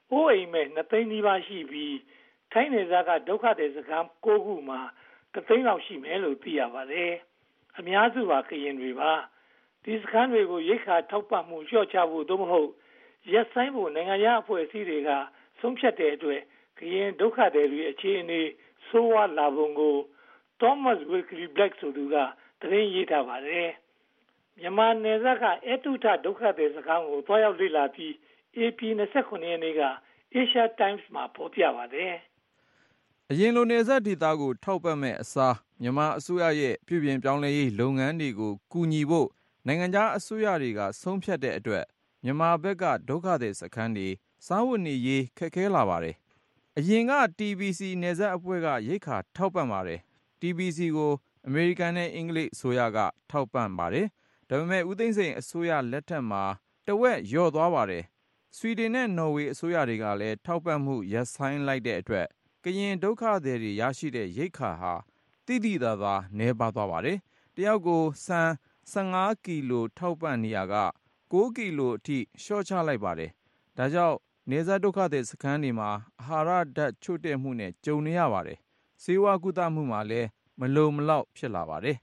အိုးအိမ်မဲ့2သိန်းနီးပါးရှိပြီးထိုင်းနယ်စပ်ကဒုက္ခသည်စခန်း9ခုမှာ3သိန်းလောက်ရှိမယ်လို့သိရပါတယ်အများစုကရင်တွေပါဒီစခန်းတွေကိုရိက္ခာထောက်ပံ့မှုလျှော့ချဖို့သို့မဟုတ်ရက်ဆိုင်ဖို့နိုင်ငံရေးအဖွဲ့အစည်းတွေကဆုံးဖြတ်တဲ့အတွက်ကရင်ဒုက္ခသည်တွေအခြေအနေဆိုးဝါးလာပုံကို Thomas Wilkie Black ဆိုသူကသတင်းရေးထားပါတယ်မြန်မာနယ်စပ်ကအတုထဒုက္ခသည်စခန်းကိုတွားရောက်လေ့လာပြီး AP 29 ရက်နေ့က Asia Times မှာဖော်ပြပါတယ်အရင်လိုနယ်စပ်ဒေသကိုထောက်ပံ့မဲ့အစားမြန်မာအစိုးရရဲ့ပြုပြင်ပြောင်းလဲရေးလုပ်ငန်းတွေကိုကူညီဖို့နိုင်ငံခြားအစိုးရတွေကဆုံးဖြတ်တဲ့အတွက်မြန်မာဘက်ကဒုက္ခသည်စခန်းတွေစားဝတ်နေရေးခက်ခဲလာပါတယ်အရင်က TBC နယ်စပ်အဖွဲ့ကရိက္ခာထောက်ပံ့ပါတယ် TBC ကိုအမေရိကန်နဲ့အင်္ဂလိပ်အစိုးရကထောက်ပံ့ပါတယ်ဒါပေမဲ့ဦးသိန်းစိန်အစိုးရလက်ထက်မှာတဝက်လျော့သွားပါတယ်ဆွီဒင်နဲ့နော်ဝေအစိုးရတွေကလည်းထောက်ပံ့မှုရပ်ဆိုင်းလိုက်တဲ့အတွက်ကရင်ဒုက္ခသည်တွေရရှိတဲ့ရိက္ခာဟာတိတိသာသာနည်းပါးသွားပါတယ်တယောက်ကိုဆန်15ကီလိုထောက်ပံ့နေရက6ကီလိုအထိလျှော့ချလိုက်ပါတယ်ဒါကြောင့်နေဇာဒုက္ခသည်စခန်းတွေမှာအာဟာရဓာတ်ချို့တဲ့မှုနဲ့ကြုံနေရပါတယ်ဆေးဝါးကုသမှုမှာလည်းမလုံမလောက်ဖြစ်လာပါတယ်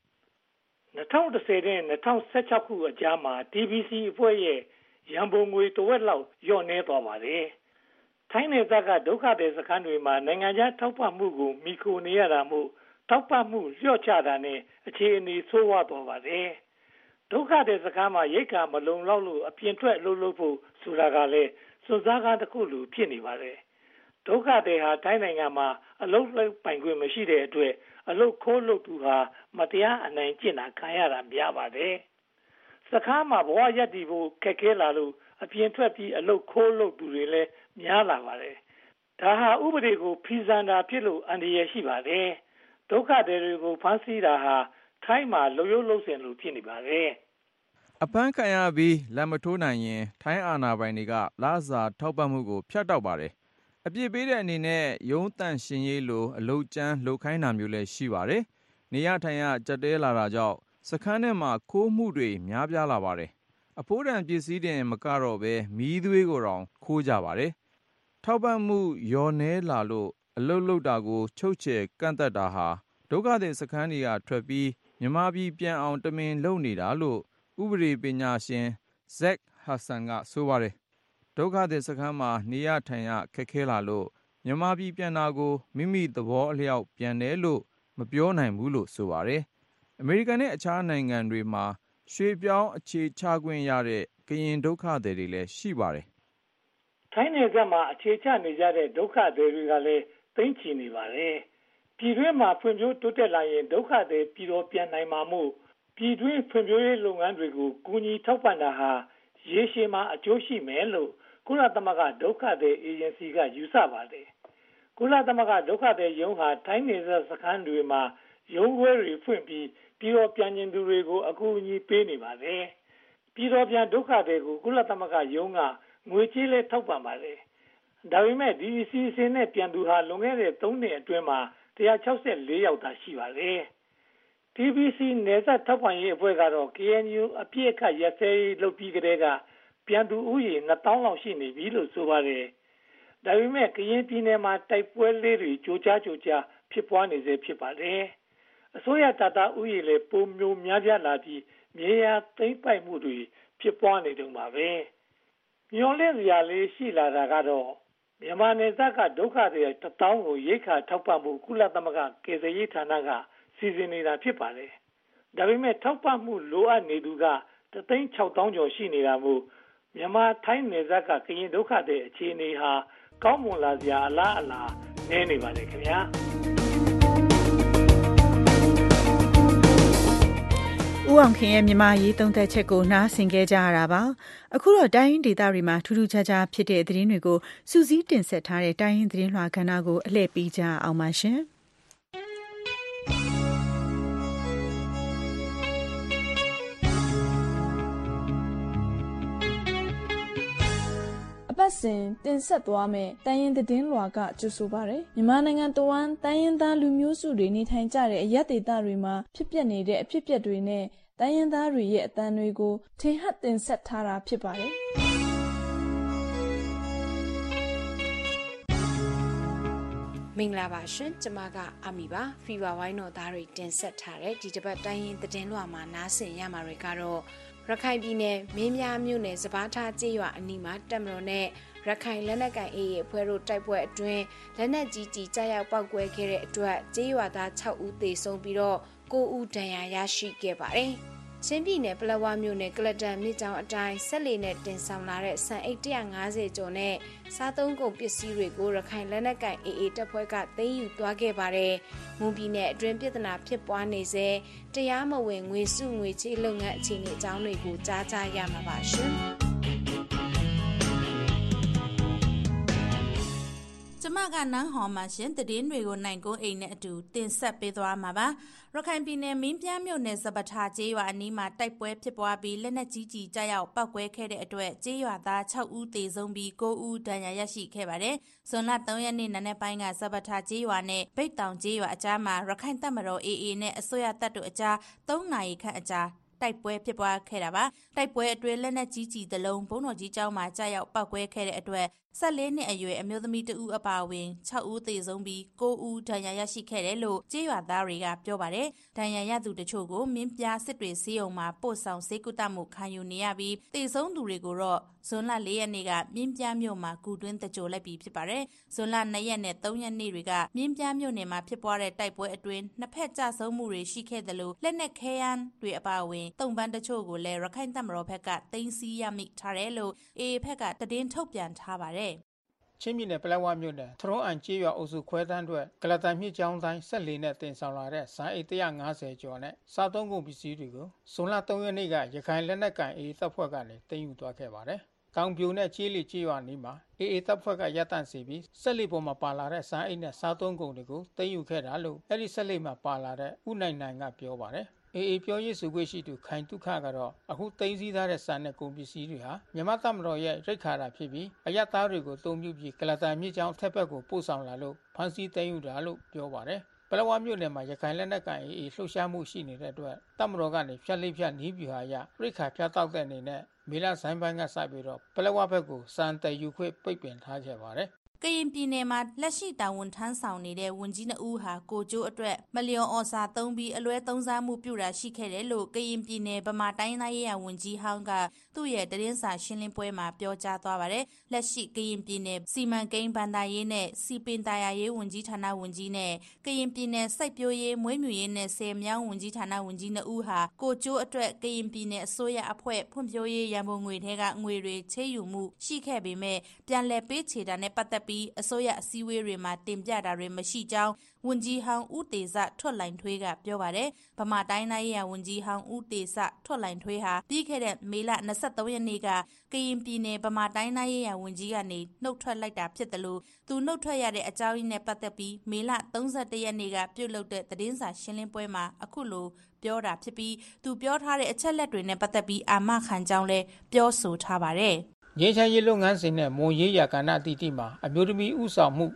2010နဲ့2016ခုအကြားမှာ TBC အဖွဲ့ရဲ့ရန်ပုံငွေတဝက်လောက်လျော့နည်းသွားပါတယ်ထိုင်းနယ်စပ်ကဒုက္ခသည်စခန်းတွေမှာနိုင်ငံခြားထောက်ပံ့မှုကိုမိခိုနေရတာမို့ထောက်ပံ့မှုလျှော့ချတာနဲ့အခြေအနေဆိုးဝါးသွားပါတယ်ဒုက္ခသည်စခန်းမှာရိက္ခာမလုံလောက်လို့အပြင်ထွက်လုပ်ဖို့ဆိုတာကလည်းစွန့်စားကားတစ်ခုလိုဖြစ်နေပါတယ်ဒုက္ခသည်ဟာထိုင်းနိုင်ငံမှာအလုပ်လုပ်ပိုင်ခွင့်မရှိတဲ့အတွက်အလုပ်ခိုးလုပ်သူဟာမတရားအနိုင်ကျင့်တာခံရတာများပါတယ်စခန်းမှာဘဝရပ်တည်ဖို့ခက်ခဲလာလို့အပြင်ထွက်ပြီးအလုပ်ခိုးလုပ်သူတွေလည်းများလာပါတယ်ဒါဟာဥပဒေကိုဖီဆန်တာဖြစ်လို့အန္တရာယ်ရှိပါတယ်ဒုက္ခသည်တွေကိုဖမ်းဆီးတာဟာထိုင်းမှာလုံရုံးလုံစင်လို့ဖြစ်နေပါတယ်အပန်းခံရပြီးလက်မထိုးနိုင်ရင်ထိုင်းအာဏာပိုင်တွေကလစာထောက်ပံ့မှုကိုဖြတ်တောက်ပါတယ်အပြစ်ပေးတဲ့အနေနဲ့ရုံးတန့်ရှင်ရေးလိုအလုပ်ကျန်းလုပ်ခိုင်းတာမျိုးလည်းရှိပါတယ်နေရထိုင်ရကြက်တဲလာတာကြောင့်စခန်းထဲမှာခိုးမှုတွေများပြားလာပါတယ်အဖိုးတန်ပစ္စည်းတင်မကတော့ပဲမီးသွေးကိုတောင်ခိုးကြပါတယ်ထောက်ပံ့မှုလျော့နည်းလာလို့အလုပ်လုပ်တာကိုချုပ်ချယ်ကန့်သတ်တာဟာဒုက္ခသည်စခန်းတွေကထွက်ပြီးမြန်မာပြည်ပြန်အောင်တမင်လုပ်နေတာလို့ဥပဒေပညာရှင် Zach Hassan ကဆိုပါတယ်ဒုက္ခသည်စခန်းမှာနေရထိုင်ရခက်ခဲလာလို့မြန်မာပြည်ပြန်တာကိုမိမိသဘောအလျောက်ပြန်တယ်လို့မပြောနိုင်ဘူးလို့ဆိုပါတယ်အမေရိကန်နဲ့အခြားနိုင်ငံတွေမှာရွှေ့ပြောင်းအခြေချခွင့်ရတဲ့ကရင်ဒုက္ခသည်တွေလည်းရှိပါတယ်ထိုင်းနယ်စပ်မှာအခြေချနေကြတဲ့ဒုက္ခသည်တွေကလည်းသိန်းချီနေပါတယ်ပြည်တွင်းမှာဖွံ့ဖြိုးတိုးတက်လာရင်ဒုက္ခသည်ပြည်တော်ပြန်နိုင်မှာမို့ပြည်တွင်းဖွံ့ဖြိုးရေးလုပ်ငန်းတွေကိုကူညီထောက်ပံ့တာဟာရေရှည်မှာအကျိုးရှိမယ်လို့ကုလသမဂ္ဂဒုက္ခသည်အေဂျင်စီကယူဆပါတယ်ကုလသမဂ္ဂဒုက္ခသည်ရုံးဟာထိုင်းနယ်စပ်စခန်းတွေမှာရုံးခွဲတွေဖွင့်ပြီးပြည်တော်ပြန်ကျင်သူတွေကိုအကူအညီပေးနေပါတယ်ပြည်တော်ပြန်ဒုက္ခသည်ကိုကုလသမဂ္ဂရုံးကငွေကြေးလည်းထောက်ပံ့ပါတယ်ဒါပေမဲ့ဒီအစီအစဉ်နဲ့ပြန်သူဟာလွန်ခဲ့တဲ့3နှစ်အတွင်းမှာ164ယောက်သာရှိပါတယ်TBC နယ်စပ်ထောက်ပံ့ရေးအဖွဲ့ကတော့ KNU အပြည့်အခက်ရပ်စဲရေးလုပ်ပြီးကတည်းကပြန်သူဥယျာဉ်2000လောက်ရှိနေပြီလို့ဆိုပါတယ်ဒါပေမဲ့ကရင်ပြည်နယ်မှာတိုက်ပွဲလေးတွေကြိုကြားဖြစ်ပွားနေစေဖြစ်ပါတယ်အစိုးရတပ်သားဥယျာဉ်လည်းပုံမျိုးများပြားလာပြီးမြေယာသိမ်းပိုက်မှုတွေဖြစ်ပွားနေတုန်းပါပဲမျောလင့်စရာလေးရှိလာတာကတော့မြန်မာနယ်စပ်ကဒုက္ခတွေ1000ကိုရိက္ခာထောက်ပံ့ဖို့ကုလသမဂ္ဂကေဇရေးဌာနကစီစဉ်နေတာဖြစ်ပါတယ်ဒါပေမဲ့ထောက်ပံ့မှုလိုအပ်နေသူက16000ကျော်ရှိနေတာမို့မြန်မာထိုင်းနယ်စပ်ကကရင်ဒုက္ခတွေအခြေအနေဟာကောင်းမွန်လာစရာအလားအလာနည်းနေပါတယ်ခင်ဗျာဦးအောင်ခင်ရဲ့မြန်မာရေးသုံးသက်ချက်ကိုနားဆင်ခဲ့ကြရတာပါအခုတော့တိုင်းရင်းဒေသတွေမှာထူးထူးခြားခြားဖြစ်တဲ့သတင်းတွေကိုစူးစီးတင်ဆက်ထားတဲ့တိုင်းရင်းသတင်းလွှာကဏ္ဍကိုအလှည့်ပေးကြအောင်ပါရှင်အပတ်စဉ်တင်ဆက်သွားမယ်တိုင်းရင်းသတင်းလွှာကကြိုဆိုပါရယ်မြန်မာနိုင်ငံတဝန်းတိုင်းရင်းသားလူမျိုးစုတွေနေထိုင်ကြတဲ့အရပ်ဒေသတွေမှာဖြစ်ပျက်နေတဲ့အဖြစ်အပျက်တွေနဲ့တိုင်းရင်းသားတွေရဲ့အသံတွေကိုထင်ဟပ်တင်ဆက်ထားတာဖြစ်ပါတယ်မင်္ဂလာပါရှင်ကျမကအမီပါဖီဗာဝိုင်းတော်သားတွေတင်ဆက်ထားတဲ့ဒီတစ်ပတ်တိုင်းရင်သတင်းလွှာမှာနားဆင်ရမှာတွေကတော့ရခိုင်ပြည်နယ်မင်းပြားမြို့နယ်စပါးထားကျေးရွာအနီးမှာတပ်မတော်နဲ့ရခိုင်လက်နက်ကိုင်AAအဖွဲ့တို့တိုက်ပွဲအတွင်းလက်နက်ကြီးကြီးကြားရောက်ပောက်ကွဲခဲ့တဲ့အတွက်ကျေးရွာသား6ဦးသေဆုံးပြီးတော့9ဦးဒဏ်ရာရရှိခဲ့ပါတယ်။ချင်းပြည်နယ်ပလက်ဝမြို့နယ်ကလတန်မြစ်ကြောင်းအတိုင်းဆက်လေနဲ့တင်ဆောင်လာတဲ့ဆန်အိတ်150ကျော်နဲ့စားသုံးကုန်ပစ္စည်းတွေကိုရခိုင်လက်နက်ကိုင် AA တပ်ဖွဲ့ကသိမ်းယူသွားခဲ့ပါတယ်။မွန်ပြည်နယ်အတွင်းပြည်ထနာဖြစ်ပွားနေစေတရားမဝင်ငွေစုငွေချေးလုပ်ငန်းအခြေအနေအကြောင်းတွေကိုကြားကြရမှာပါရှင်။ကျမကနန်းဟော်မှာရှင်သတင်းတွေကိုနိုင်ကုန်းအိမ်နဲ့အတူတင်ဆက်ပေးသွားမှာပါရခိုင်ပြည်နယ်မင်းပြားမြို့နယ်စပထာကျေးရွာအနီးမှာတိုက်ပွဲဖြစ်ပွားပြီးလက်နက်ကြီးကြီးကြားရောက်ပောက်ကွဲခဲ့တဲ့အတွက်ကျေးရွာသား6ဦးသေဆုံးပြီး9ဦးဒဏ်ရာရရှိခဲ့ပါတယ်ဇွန်လ3ရက်နေ့နံနက်ပိုင်းကစပထာကျေးရွာနဲ့ဗိတ်တောင်ကျေးရွာအကြားမှာရခိုင်တပ်မတော် AA နဲ့အစိုးရတပ်တို့အကြား3နာရီခန့်အကြာတိုက်ပွဲဖြစ်ပွားခဲ့တာပါတိုက်ပွဲအတွင်းလက်နက်ကြီးကြီးတစ်လုံးဘုံတော်ကြီးကျောင်းမှာကြားရောက်ပောက်ကွဲခဲ့တဲ့အတွက်14နှစ်အရွယ်အမျိုးသမီး2ဦးအပါအဝင်6ဦးသေဆုံးပြီး9ဦးဒဏ်ရာရရှိခဲ့တယ်လို့ကျေးရွာသားတွေကပြောပါတယ်ဒဏ်ရာရသူတချို့ကိုမင်းပြားစစ်တွေဆေးရုံမှာပို့ဆောင်ဆေးကုသမှုခံယူနေရပြီးသေဆုံးသူတွေကိုတော့ဇွန်လ4ရက်နေ့ကမင်းပြားမြို့မှာကူတွင်းတကြိုလိုက်ပြီးဖြစ်ပါတယ်ဇွန်လ2ရက်နဲ့3ရက်နေ့တွေကမင်းပြားမြို့နယ်မှာဖြစ်ပွားတဲ့တိုက်ပွဲအတွင်းနှစ်ဖက်ကြဆုံးမှုတွေရှိခဲ့တယ်လို့လက်နက်ခဲယမ်းတွေအပါအဝင်တုံပန်းတချို့ကိုလည်းရခိုင်တပ်မတော်ဘက်ကသိမ်းဆည်းရမိထားတယ်လို့ AA ဘက်ကသတင်းထုတ်ပြန်ထားပါတယ်ချင်းပြည်နယ်ပလက်ဝမြို့နယ်ထရုံးအန်ကျေးရွာအုပ်စုခွဲတန်းအတွက်ကလတန်မြစ်ကြောင်းတိုင်းဆက်လီနဲ့တင်ဆောင်လာတဲ့ဇိုင်းအိတ်150ကျော်နဲ့စားသုံးကုန်ပစ္စည်းတွေကိုဇွန်လ3ရက်နေ့ကရခိုင်လက်နက်ကိုင် AA တပ်ဖွဲ့ကနေသိမ်းယူသွားခဲ့ပါတယ်။တောင်ပြိုနဲ့ကျေးလီကျေးရွာနီးမှာ AA တပ်ဖွဲ့ကရပ်တန့်စီပြီးဆက်လီပေါ်မှာပါလာတဲ့ဇိုင်းအိတ်နဲ့စားသုံးကုန်တွေကိုသိမ်းယူခဲ့တာလို့အဲ့ဒီဆက်လီမှာပါလာတဲ့ဥနိုင်နိုင်ကပြောပါတယ်။ AA ပြောရေးဆိုခွင့်ရှိသူခိုင်တုခကတော့အခုသိမ်းဆည်းထားတဲ့စာနဲ့ကုန်ပစ္စည်းတွေဟာမြန်မာတပ်မတော်ရဲ့ရိတ်ခါတာဖြစ်ပြီးအရပ်သားတွေကိုတုံ့ပြုပြီးကလတန်မြစ်ကြောင်းထက်ဘက်ကိုပို့ဆောင်လာလို့ဖမ်းဆီးသိမ်းယူတာလို့ပြောပါတယ်။ပလက်ဝမြို့နယ်မှာရခိုင်လက်နက်ကိုင် AA လှုပ်ရှားမှုရှိနေတဲ့အတွက်တပ်မတော်ကနေဖြတ်လေးဖြတ်နီးပြူဟာရရိတ်ခါဖြတ်တောက်တဲ့အနေနဲ့မေလဆိုင်ပိုင်းကစပြီးတော့ပလက်ဝဘက်ကိုစံတည်ယူခွင့်ပိတ်ပင်ထားခဲ့ပါတယ်။ကရင်ပြည်နယ်မှာလက်ရှိတာဝန်ထမ်းဆောင်နေတဲ့ဝန်ကြီး2ဦးဟာကိုကျိုးအတွက်မလျော်ဩစာသုံးပြီးအလွဲသုံးစားမှုပြုတာရှိခဲ့တယ်လို့ကရင်ပြည်နယ်ဗမာတိုင်းသားရေးဝန်ကြီးဟောင်းကသူ့ရဲ့သတင်းစာရှင်းလင်းပွဲမှာပြောကြားသွားပါတယ်။လက်ရှိကရင်ပြည်နယ်စီမံကိန်းဘဏ္ဍာရေးနဲ့စီပင်တရားရေးဝန်ကြီးဌာနဝန်ကြီးနဲ့ကရင်ပြည်နယ်စိုက်ပျိုးရေးမွေးမြူရေးနဲ့ဆယ်မြောင်းဝန်ကြီးဌာနဝန်ကြီး2ဦးဟာကိုကျိုးအတွက်ကရင်ပြည်နယ်အစိုးရအဖွဲ့ဖွံ့ဖြိုးရေးရန်ပုံငွေထဲကငွေတွေချေးယူမှုရှိခဲ့ပေမဲ့ပြန်လည်ပေးချေတာနဲ့ပတ်သက်ပြီးအစိုးရအစည်းအဝေးတွေမှာတင်ပြတာတွေမရှိကြောင်းဝန်ကြီးဟောင်းဦးတေဇထွတ်လိုင်ထွေးကပြောပါတယ်။ဗမာတိုင်းသားရေးဝန်ကြီးဟောင်းဦးတေဇထွတ်လိုင်ထွေးဟာပြီးခဲ့တဲ့မေလ23ရက်နေ့ကကရင်ပြည်နယ်ဗမာတိုင်းသားရေးဝန်ကြီးကနေနှုတ်ထွက်လိုက်တာဖြစ်တယ်လို့သူနှုတ်ထွက်ရတဲ့အကြောင်းရင်းနဲ့ပတ်သက်ပြီးမေလ31ရက်နေ့ကပြုလုပ်တဲ့သတင်းစာရှင်းလင်းပွဲမှာအခုလိုပြောတာဖြစ်ပြီးသူပြောထားတဲ့အချက်လက်တွေနဲ့ပတ်သက်ပြီးအာမခံကြောင်းလည်းပြောဆိုထားပါတယ်။ငင်းချရေးလုပ်ငန်းစဉ်နဲ့မွန်ရေးရာကဏ္ဍအသီးသီးမှာအမျိုးသမီးဥဆောင်မှု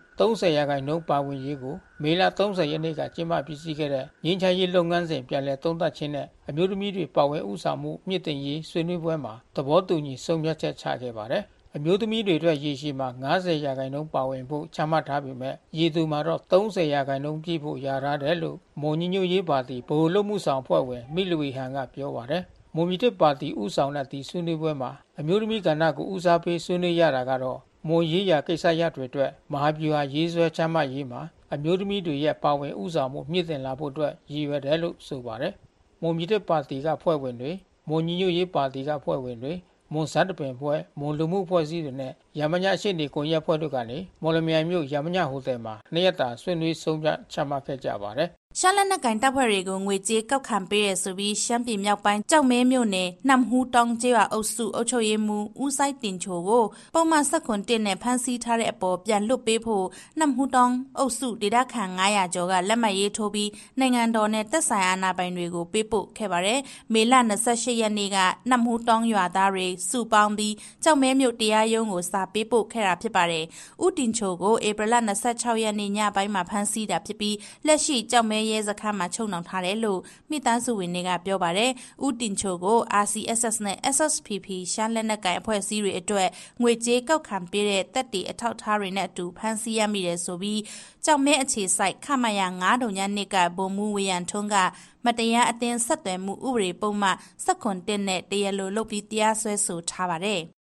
30%ပါဝင်ရေးကိုမေလ30ရက်နေ့ကကျင်းပပြီးစီးခဲ့တဲ့ငင်းချရေးလုပ်ငန်းစဉ်ပြန်လည်သုံးသပ်ခြင်းနဲ့အမျိုးသမီးတွေပါဝင်ဥဆောင်မှုမြင့်တင်ရေးဆွေးနွေးပွဲမှာသဘောတူညီဆုံးဖြတ်ချက်ချခဲ့ပါတယ်။အမျိုးသမီးတွေအတွက်ရေရှည်မှာ50%ပါဝင်ဖို့ချမှတ်ထားပေမဲ့ရေသူမှာတော့30%ပြည့်ဖို့ရထားတယ်လို့မွန်ညညွတ်ရေးပါတီဗဟိုလုပ်မှုဆောင်ဖွဲ့ဝင်မိလူဝီဟန်ကပြောပါတယ်။မွန်ပြည်သစ်ပါတီဥဆောင်တဲ့ဒီဆွေးနွေးပွဲမှာအမျိုးသမီးကဏ္ဍကိုဦးစားပေးဆွေးနွေးရတာကတော့မွန်ရေးရာကိစ္စရပ်တွေအတွက်မဟာဗျူဟာရေးဆွဲချမှတ်ရေးမှာအမျိုးသမီးတွေရဲ့ပါဝင်ဦးဆောင်မှုမြင့်တင်လာဖို့အတွက်ရည်ရွယ်တယ်လို့ဆိုပါတယ်။မွန်ပြည်သစ်ပါတီကဖွဲ့ဝင်တွေမွန်ညီညွတ်ရေးပါတီကဖွဲ့ဝင်တွေမွန်စတ်တပင်ဖွဲ့မွန်လူမှုဖွဲ့စည်းတွေနဲ့ရမညရှိနေကွန်ရက်ဖွဲ့တို့ကနေမော်လမြိုင်မြို့ရမညဟိုတယ်မှာနေ့ရက်တာဆွေးနွေးဆုံးဖြတ်ချမှတ်ခဲ့ကြပါတယ်။ရှမ်းလက်နက်ကိုင်တပ်ဖွဲ့တွေကိုငွေကြေးကောက်ခံပေးရဆိုပြီးရှမ်းပြည်မြောက်ပိုင်းကြောက်မဲမြို့နယ်နှမ်ဟူးတောင်ကျေးရွာအုပ်စုအုပ်ချုပ်ရေးမှူးဦးဆိုင်တင်ချိုကိုပုံမှန်7-1နဲ့ဖမ်းဆီးထားတဲ့အပေါ်ပြန်လွတ်ပေးဖို့နှမ်ဟူးတောင်အုပ်စုဒေသခံ900ကျော်ကလက်မှတ်ရေးထိုးပြီးနိုင်ငံတော်နဲ့သက်ဆိုင်အာဏာပိုင်တွေကိုပေးပို့ခဲ့ပါတယ်။မေလ28ရက်နေ့ကနှမ်ဟူးတောင်ရွာသားတွေစုပေါင်းပြီးကြောက်မဲမြို့တရားရုံးကိုစာပေးပို့ခဲ့တာဖြစ်ပါတယ်။ဦးတင်ချိုကိုဧပြီလ26ရက်နေ့ညပိုင်းမှာဖမ်းဆီးတာဖြစ်ပြီးလက်ရှိကြောက်မဲရဲစခန်းမှာချုပ်နှောင်ထားတယ်လို့မိသားစုဝင်တွေကပြောပါတယ်။ဦးတင်ချိုကို RCSS နဲ့ SSPP ရှမ်းလက်နက်ကိုင်အဖွဲ့အစည်းတွေအတွက်ငွေကြေးကောက်ခံပေးတဲ့တပ်တွေအထောက်အထားတွေနဲ့အတူဖမ်းဆီးရမိတယ်ဆိုပြီးကြောင်မဲအခြေစိုက်ခမရ9-2 ကဗိုလ်မှူးဝေယံထွန်းကမတရားအသင်းဆက်သွယ်မှုဥပဒေပုံမှန်19နဲ့တရားလိုလုပ်ပြီးတရားစွဲဆိုထားပါတယ်။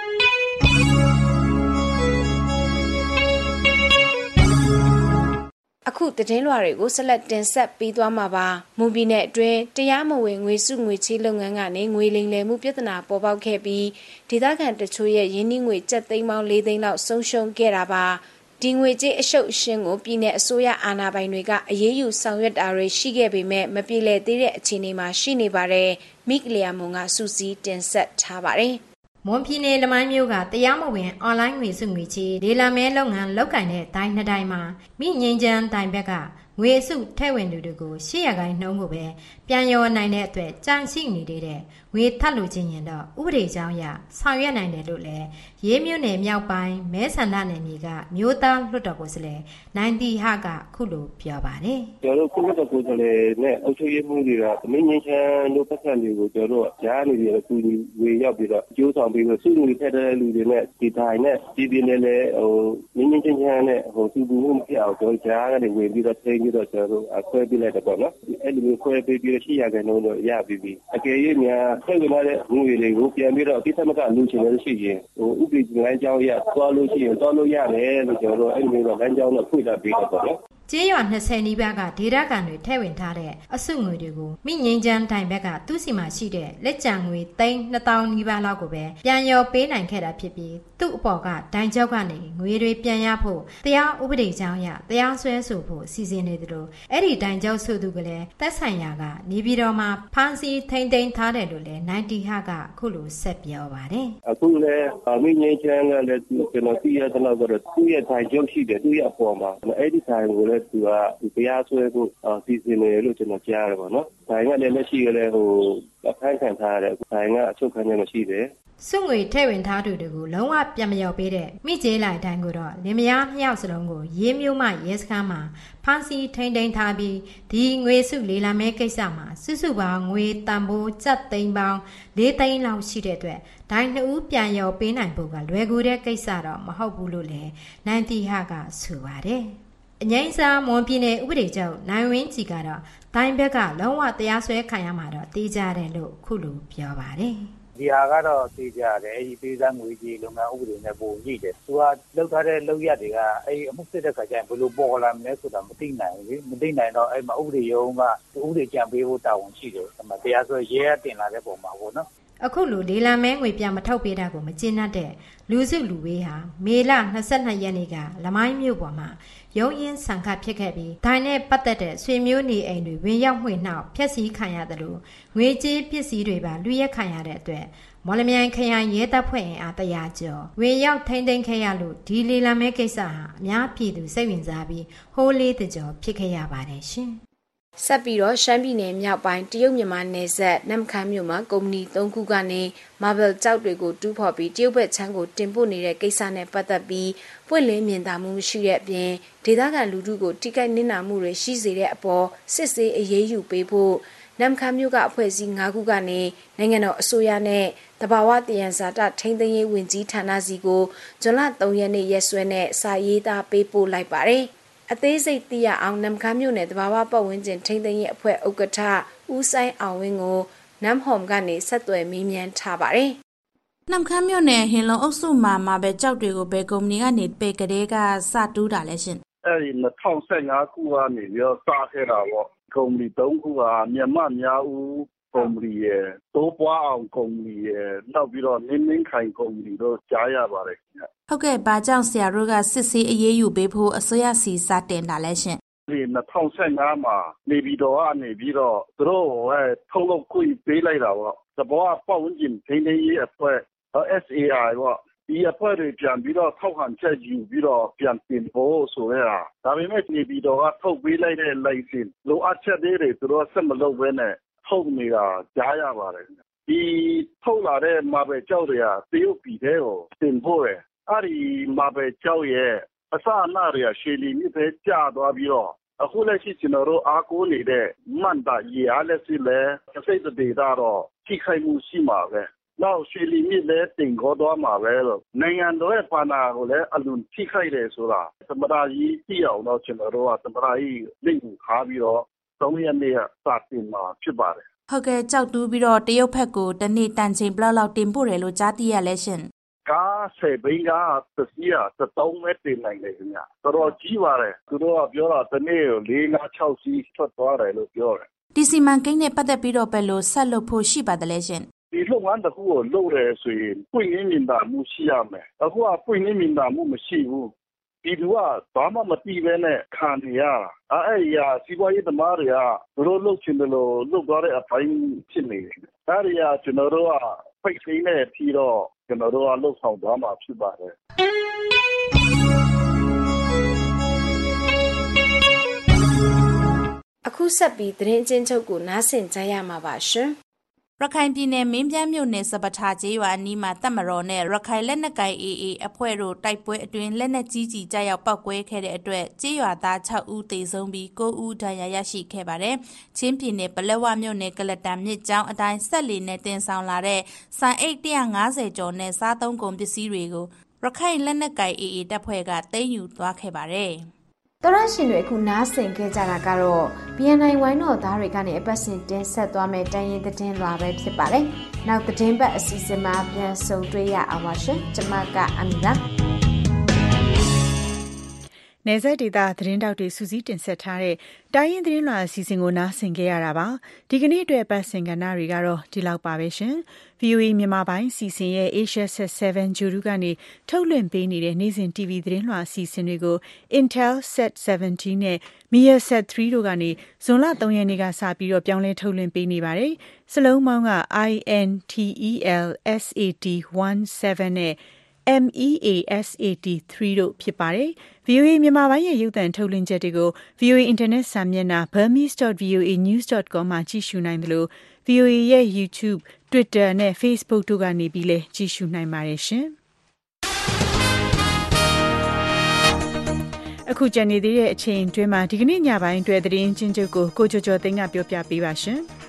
အခုသတင်းလွှာတွေကိုဆက်လက်တင်ဆက်ပေးသွားမှာပါမွန်ပြည်နယ်အတွင်းတရားမဝင်ငွေစုငွေချေးလုပ်ငန်းကနေငွေလိမ်လည်မှုပြဿနာပေါ်ပေါက်ခဲ့ပြီးဒေသခံတချို့ရဲ့ရင်းနှီးငွေကျပ်သိန်းပေါင်း4သိန်းလောက်ဆုံးရှုံးခဲ့တာပါဒီငွေကြေးအရှုပ်အရှင်းကိုပြည်내အစိုးရအာဏာပိုင်တွေကအရေးယူဆောင်ရွက်တာတွေရှိခဲ့ပေမဲ့မပြေလည်သေးတဲ့အခြေအနေမှာရှိနေပါတယ်မိကလျာမွန်ကစူးစီးတင်ဆက်ထားပါတယ်မွန်ပြည်နယ်လမိုင်းမြို့ကတရားမဝင်အွန်လိုင်းငွေစုငွေချေးဒေလာမဲလုပ်ငန်းလုပ်ကိုင်တဲ့တိုင်းနှစ်တိုင်းမှာမိငင်းချမ်းတိုင်းဘက်ကငွေစုထဲ့ဝင်သူတွေကို800%နှုန်းကိုပဲပြန်ရောနိုင်တဲ့အတွက်ကြန့်ရှိနေတဲ့ငွေထပ်လို့ချင်းရင်တော့ဥပဒေကြောင်းအရဆောင်ရွက်နိုင်တယ်လို့လည်းရေးမြို့နယ်မြောက်ပိုင်းမဲဆန္ဒနယ်မြေကမြို့သားလွှတ်တော်ကိုယ်စားလှယ်နိုင်တီဟကခုလိုပြောပါတယ်ကျွန်တော်တို့ခုလွှတ်တော်ကိုယ်စားလှယ်နဲ့အုပ်ချုပ်ရေးမှူးတွေကသမင်းငင်းချမ်းတို့ပတ်သက်တွေကိုကျွန်တော်တို့ကြားနေပြီးတော့ကူညီဝေရောက်ပြီးတော့ကြိုးဆောင်ပြီးတော့စုငွေထက်တဲ့လူတွေနဲ့ဒီတိုင်းနဲ့ပြည်နယ်လည်းငင်းချမ်းနဲ့သူ့ဘူးမဖြစ်အောင်ကျွန်တော်ကြားကနေဝင်ပြီးတော့ထိန်းပြီးတော့ကျွန်တော်တို့အခွဲပေးလိုက်တယ်ပေါ့နော်အဲ့ဒီမျိုးခွဲပေးပြီး800%နှုန်းတော့ရပြီးပြီအကယ်၍များဆွဲဝင်လာတဲ့ငွေတွေကိုပြန်ပြီးတော့အတိအကျလူချင်လို့ရှိရင်ဥပဒေလမ်းကြောင်းရသွားလို့ရှိရင်သွားလို့ရတယ်လို့ကျွန်တော်တို့အဲ့ဒီမျိုးတော့လမ်းကြောင်းတော့ဖွင့်ထားပေးတော့ပေါ့နော်ကျေးရွာ20နီးပါးကဒေသခံတွေထည့်ဝင်ထားတဲ့အစုငွေတွေကိုမိငင်းချမ်းတိုင်ဘက်ကသူ့စီမှာရှိတဲ့လက်ကျန်ငွေ3,000နီးပါးလောက်ကိုပဲပြန်ရောပေးနိုင်ခဲ့တာဖြစ်ပြီးသူ့အပေါ်ကတိုင်ကျောက်ကနေငွေတွေပြန်ရဖို့တရားဥပဒေကြောင်းအရတရားစွဲဆိုဖို့စီစဉ်နေတယ်လို့အဲ့ဒီတိုင်ကျောက်ဆိုသူကလည်းသက်ဆိုင်ရာကနေပြည်တော်မှာဖမ်းဆီးထိန်းသိမ်းထားတယ်လို့လည်းနိုင်တီဟကခုလိုဆက်ပြောပါတယ်အခုလည်းမိငင်းချမ်းကလည်းကျွန်တော်သိရတဲ့လောက်တော့သူ့ရဲ့တိုင်ကျောက်ရှိတယ်သူ့ရဲ့အပေါ်မှာအဲ့ဒီတိုင်ကိုလည်းသူကတရားစွဲဖို့စီစဉ်နေလို့ကျွန်တော်ကြားရတယ်ပေါ့နော်။ဒါကလည်းလက်ရှိကလည်းအခန်းခံထားရတယ်။ဒါကအချုပ်ခံရမရှိတယ်။စုငွေထည့်ဝင်ထားသူတွေကိုလုံးဝပြန်မရောက်ပေးတဲ့မိကျေးလိုက်တိုင်းကိုတော့လင်မယား2ယောက်စလုံးကိုရေးမျိုးမှရဲစခန်းမှာဖမ်းဆီးထိန်းသိမ်းထားပြီးဒီငွေစုလေလာမဲကိစ္စမှာစုစုပေါင်းငွေတန်ဖိုးကျပ်သိန်းပေါင်း4သိန်းလောက်ရှိတဲ့အတွက်ဒိုင်း2ဦးပြန်ရောက်ပေးနိုင်ဖို့ကလွယ်ကူတဲ့ကိစ္စတော့မဟုတ်ဘူးလို့လည်းနိုင်တီဟကဆိုပါတယ်။အငိမ့်စားမွန်ပြည်နယ်ဥပဒေချုပ်နိုင်ဝင်းကြီးကတော့တိုင်းဘက်ကလုံးဝတရားစွဲခံရမှာတော့တေးကြတယ်လို့ခုလိုပြောပါတယ်ဒီဟာကတော့သိကြတယ်အဲဒီပေးစားငွေကြီးလုပ်ငန်းဥပဒေနဲ့ပုံကြည့်တယ်သူကလောက်ထားတဲ့လောက်ရက်တွေကအဲဒီအမှုစစ်တဲ့ခါကျရင်ဘယ်လိုပေါ်လာမလဲဆိုတာမသိနိုင်ဘူးမသိနိုင်တော့အဲဒီမှာဥပဒေရုံးကဥပဒေကြံပေးဖို့တာဝန်ရှိတယ်ဒီမှာတရားစွဲရဲတင်လာတဲ့ပုံမှာပေါ့နော်အခုလိုလေလံမဲငွေပြန်မထုတ်ပေးတာကိုမကျေနပ်တဲ့လူစုလူဝေးဟာမေလ22ရက်နေ့ကလမိုင်းမြို့ပေါ်မှာရုံးရင်ဆန်ခတ်ဖြစ်ခဲ့ပြီးဒိုင်းနဲ့ပတ်သက်တဲ့ဆွေမျိုးနေအိမ်တွေဝင်ရောက်မှွေနှောက်ဖျက်ဆီးခံရတယ်လို့ငွေကြေးပစ္စည်းတွေပါလူရက်ခံရတဲ့အတွက်မော်လမြိုင်ခရိုင်ရဲတပ်ဖွဲ့အင်အား100ကျော်ဝင်ရောက်ထိန်းသိမ်းခဲ့ရလို့ဒီလေလံမဲကိစ္စဟာအများပြည်သူစိတ်ဝင်စားပြီးဟိုးလေးတကြောဖြစ်ခဲ့ရပါတယ်ရှင်ဆက်ပြီးတော့ရှမ်းပြည်နယ်မြောက်ပိုင်းတရုတ်မြန်မာနယ်စပ်နမ်ခမ်းမြို့မှာကုမ္ပဏီ3ခုကနေမာဘယ်ကျောက်တွေကိုတူးဖော်ပြီးတရုတ်ဘက်ခြမ်းကိုတင်ပို့နေတဲ့ကိစ္စနဲ့ပတ်သက်ပြီးပွင့်လင်းမြင်သာမှုမရှိတဲ့အပြင်ဒေသခံလူထုကိုထိခိုက်နစ်နာမှုတွေရှိစေတဲ့အပေါ်စစ်ဆေးအရေးယူပေးဖို့နမ်ခမ်းမြို့ကအဖွဲ့အစည်း5ခုကနေနိုင်ငံတော်အစိုးရနဲ့တဘာဝတယံဇာတထိန်းသိမ်းရေးဝန်ကြီးဌာနစီကိုဇွန်လ3ရက်နေ့ရက်စွဲနဲ့စာရေးသားပေးပို့လိုက်ပါတယ်အသေးစိတ်သိရအောင်နမ်ခမ်းမြို့နယ်တဘာဝပတ်ဝန်းကျင်ထိန်းသိမ်းရေးအဖွဲ့ဥက္ကဋ္ဌဦးဆိုင်အောင်ဝင်းကိုနမ်ဟွန်ကနေဆက်သွယ်မေးမြန်းထားပါတယ်နမ်ခမ်းမြို့နယ်ဟင်လုံအုပ်စုမှာပဲကြောက်တွေကိုဘယ်ကုမ္ပဏီကနေပေကလေးကစတူးတာလဲရှင်အဲ့ဒီ2015ခုကနေပြီးတော့စခဲ့တာပေါ့ကုမ္ပဏီ3ခုကမြန်မာများဦးကုမ္ပဏီရဲ့တိုးပွားအောင်ကုမ္ပဏီရဲ့နောက်ပြီးတော့နင်းခိုင်ကုမ္ပဏီတို့ကြားရပါတယ်ဟုတ်ကဲ့ဘာကြောင့်ဆရာတို့ကစစ်ဆေးအရေးယူပေးဖို့အစိုးရစီစတင်တာလဲရှင်ဒီ2015မှာနေပြည်တော်ကနေပြီးတော့သူတို့ထုတ်လုပ်ခွင့်ပေးလိုက်တာပေါ့သဘောပတ်ဝန်းကျင်ထိန်းသိမ်းရေးအဖွဲ့ SAI ပေါ့ဒီအဖွဲ့တွေပြန်ပြီးတော့ထောက်ခံချက်ယူပြီးတော့ပြန်တင်ဖို့ဆိုရတာဒါပေမဲ့နေပြည်တော်ကထုတ်ပေးလိုက်တဲ့ license လိုအပ်ချက်တွေသူတို့ဆက်မလုပ်ဘဲနဲ့ထုတ်နေတာကြားရပါတယ်ဒီထုတ်လာတဲ့မာဘယ်ကျောက်တွေကတရုတ်ပြည်ထဲကိုတင်ဖို့ရအဲ့ဒီမာဘယ်ကျောက်ရဲ့အစအနတွေကရှည်လီမြစ်ပဲကျသွားပြီးတော့အခုလက်ရှိကျွန်တော်တို့အားကိုးနေတဲ့မန်တာရေအားလက်ရှိလဲစိတ်ဒေတာတော့ထိခိုက်မှုရှိမှာပဲနောက်ရွှေလီမြစ်လဲတင်ခေါ်သွားမှာပဲလို့နိုင်ငံတော်ရဲ့ပါနာကိုလည်းအလွန်ထိခိုက်တယ်ဆိုတာသမ္မတကြီးသိအောင်တော့ကျွန်တော်တို့ကသမ္မတကြီးလိမ့်မှုခါပြီးတော့3 ရက်နေ့ကစတင်မှာဖြစ်ပါတယ်ဟုတ်ကဲ့ကြောက်တူးပြီးတော့တရုတ်ဘက်ကိုတနေ့တန်ချိန်ဘယ်လောက်တင်ပို့တယ်လို့ကြားသိရလဲရှင်ကား10ဘိန်းကတစီး3မဲ့တင်နိုင်တယ်ခင်ဗျတော်တော်ကြီးပါတယ်သူတို့ကပြောတာတနေ့ကို4-5-6စီးထွက်သွားတယ်လို့ပြောတယ်ဒီစီမံကိန်းနဲ့ပတ်သက်ပြီးတော့ဘယ်လိုဆက်လုပ်ဖို့ရှိပါတယ်လဲရှင်ဒီလုပ်ငန်းတစ်ခုကိုလုပ်ရဲဆိုရင်ပွင့်ရင်းမြင်သာမှုရှိရမယ်အခုကပွင့်ရင်းမြင်သာမှုမရှိဘူးဒီလူကဘာမှမသိဘဲနဲ့ခံနေရတာအဲ့ဒီစီးပွားရေးသမားတွေကသူတို့လုပ်ချင်တယ်လို့လုပ်သွားတဲ့အပိုင်းဖြစ်နေတယ်အဲ့ဒီကျွန်တော်တို့ကဖိတ်သိမ်းတဲ့ပြီးတော့ကျွန်တော်တို့ကလှုပ်ဆောင်သွားမှာဖြစ်ပါတယ်အခုဆက်ပြီးသတင်းချင်းချုပ်ကိုနားဆင်ကြရမှာပါရှင်ရခိုင်ပြည်နယ်မင်းပြန်းမြို့နယ်စပထာကျေးရွာအနီးမှာတပ်မတော်နဲ့ရခိုင်လက်နက်ကိုင် AA အဖွဲ့တို့တိုက်ပွဲအတွင်းလက်နက်ကြီးကြီးကြားရောက်ပောက်ကွဲခဲ့တဲ့အတွက်ကျေးရွာသား6ဦးသေဆုံးပြီး9ဦးဒဏ်ရာရရှိခဲ့ပါတယ်။ချင်းပြည်နယ်ပလက်ဝမြို့နယ်ကလတန်မြစ်ကျောင်းအတိုင်းဆက်လီနဲ့တင်ဆောင်လာတဲ့စံအိတ်150ကျော်နဲ့စားသုံးကုန်ပစ္စည်းတွေကိုရခိုင်လက်နက်ကိုင် AA တပ်ဖွဲ့ကသိမ်းယူသွားခဲ့ပါတယ်။တော်ရရှင်တွေအခုနားဆင်ခဲ့ကြတာကတော့ BNI ဝိုင်းတော်သားတွေကနေအပတ်စဉ်တင်ဆက်သွားမယ့်တိုင်းရင်းသတင်းလွှာပဲဖြစ်ပါတယ်။နောက်သတင်းပတ်အစီအစဉ်မှာပြန်ဆုံတွေ့ရအောင်ပါရှင်။ကျွန်မကအမီလာနယ်စပ်ဒေသသတင်းတောက်တွေစူးစီးတင်ဆက်ထားတဲ့တိုင်းရင်းသတင်းလွှာအစီအစဉ်ကိုနားဆင်ခဲ့ရတာပါဒီကနေ့အတွက်ပတ်စင်ကဏ္ဍတွေကတော့ဒီလောက်ပါပဲရှင် VOA မြန်မာပိုင်းစီစဉ်ရဲ့ Asia Set 7 ဂျူရူကနေထုတ်လွှင့်ပေးနေတဲ့နေ့စဉ် TV သတင်းလွှာအစီအစဉ်တွေကို Intel Set 17နဲ့ Mia Set 3တို့ကနေဇွန်လ3ရက်နေ့ကစပြီးတော့ပြောင်းလဲထုတ်လွှင့်ပေးနေပါတယ်စလုံးပေါင်းက INTEL SAT 17နဲ့MEASAT3 တို့ဖြစ်ပါတယ်။ VOA မြန်မာပိုင်းရဲ့ရုပ်သံထုတ်လွှင့်ချက်တွေကို VOA Internet စာမျက်နှာ burmese.voanews.com မှာကြည့်ရှုနိုင်တယ်လို့ VOA ရဲ့ YouTube, Twitter နဲ့ Facebook တို့ကနေပြီးလည်းကြည့်ရှုနိုင်ပါတယ်ရှင်။အခုကြံနေသေးတဲ့အချိန်အတွင်းမှာဒီကနေ့ညပိုင်းအတွက်သတင်းချင်းချုပ်ကိုကျော်ကျော်သိန်းကပြောပြပေးပါရှင်။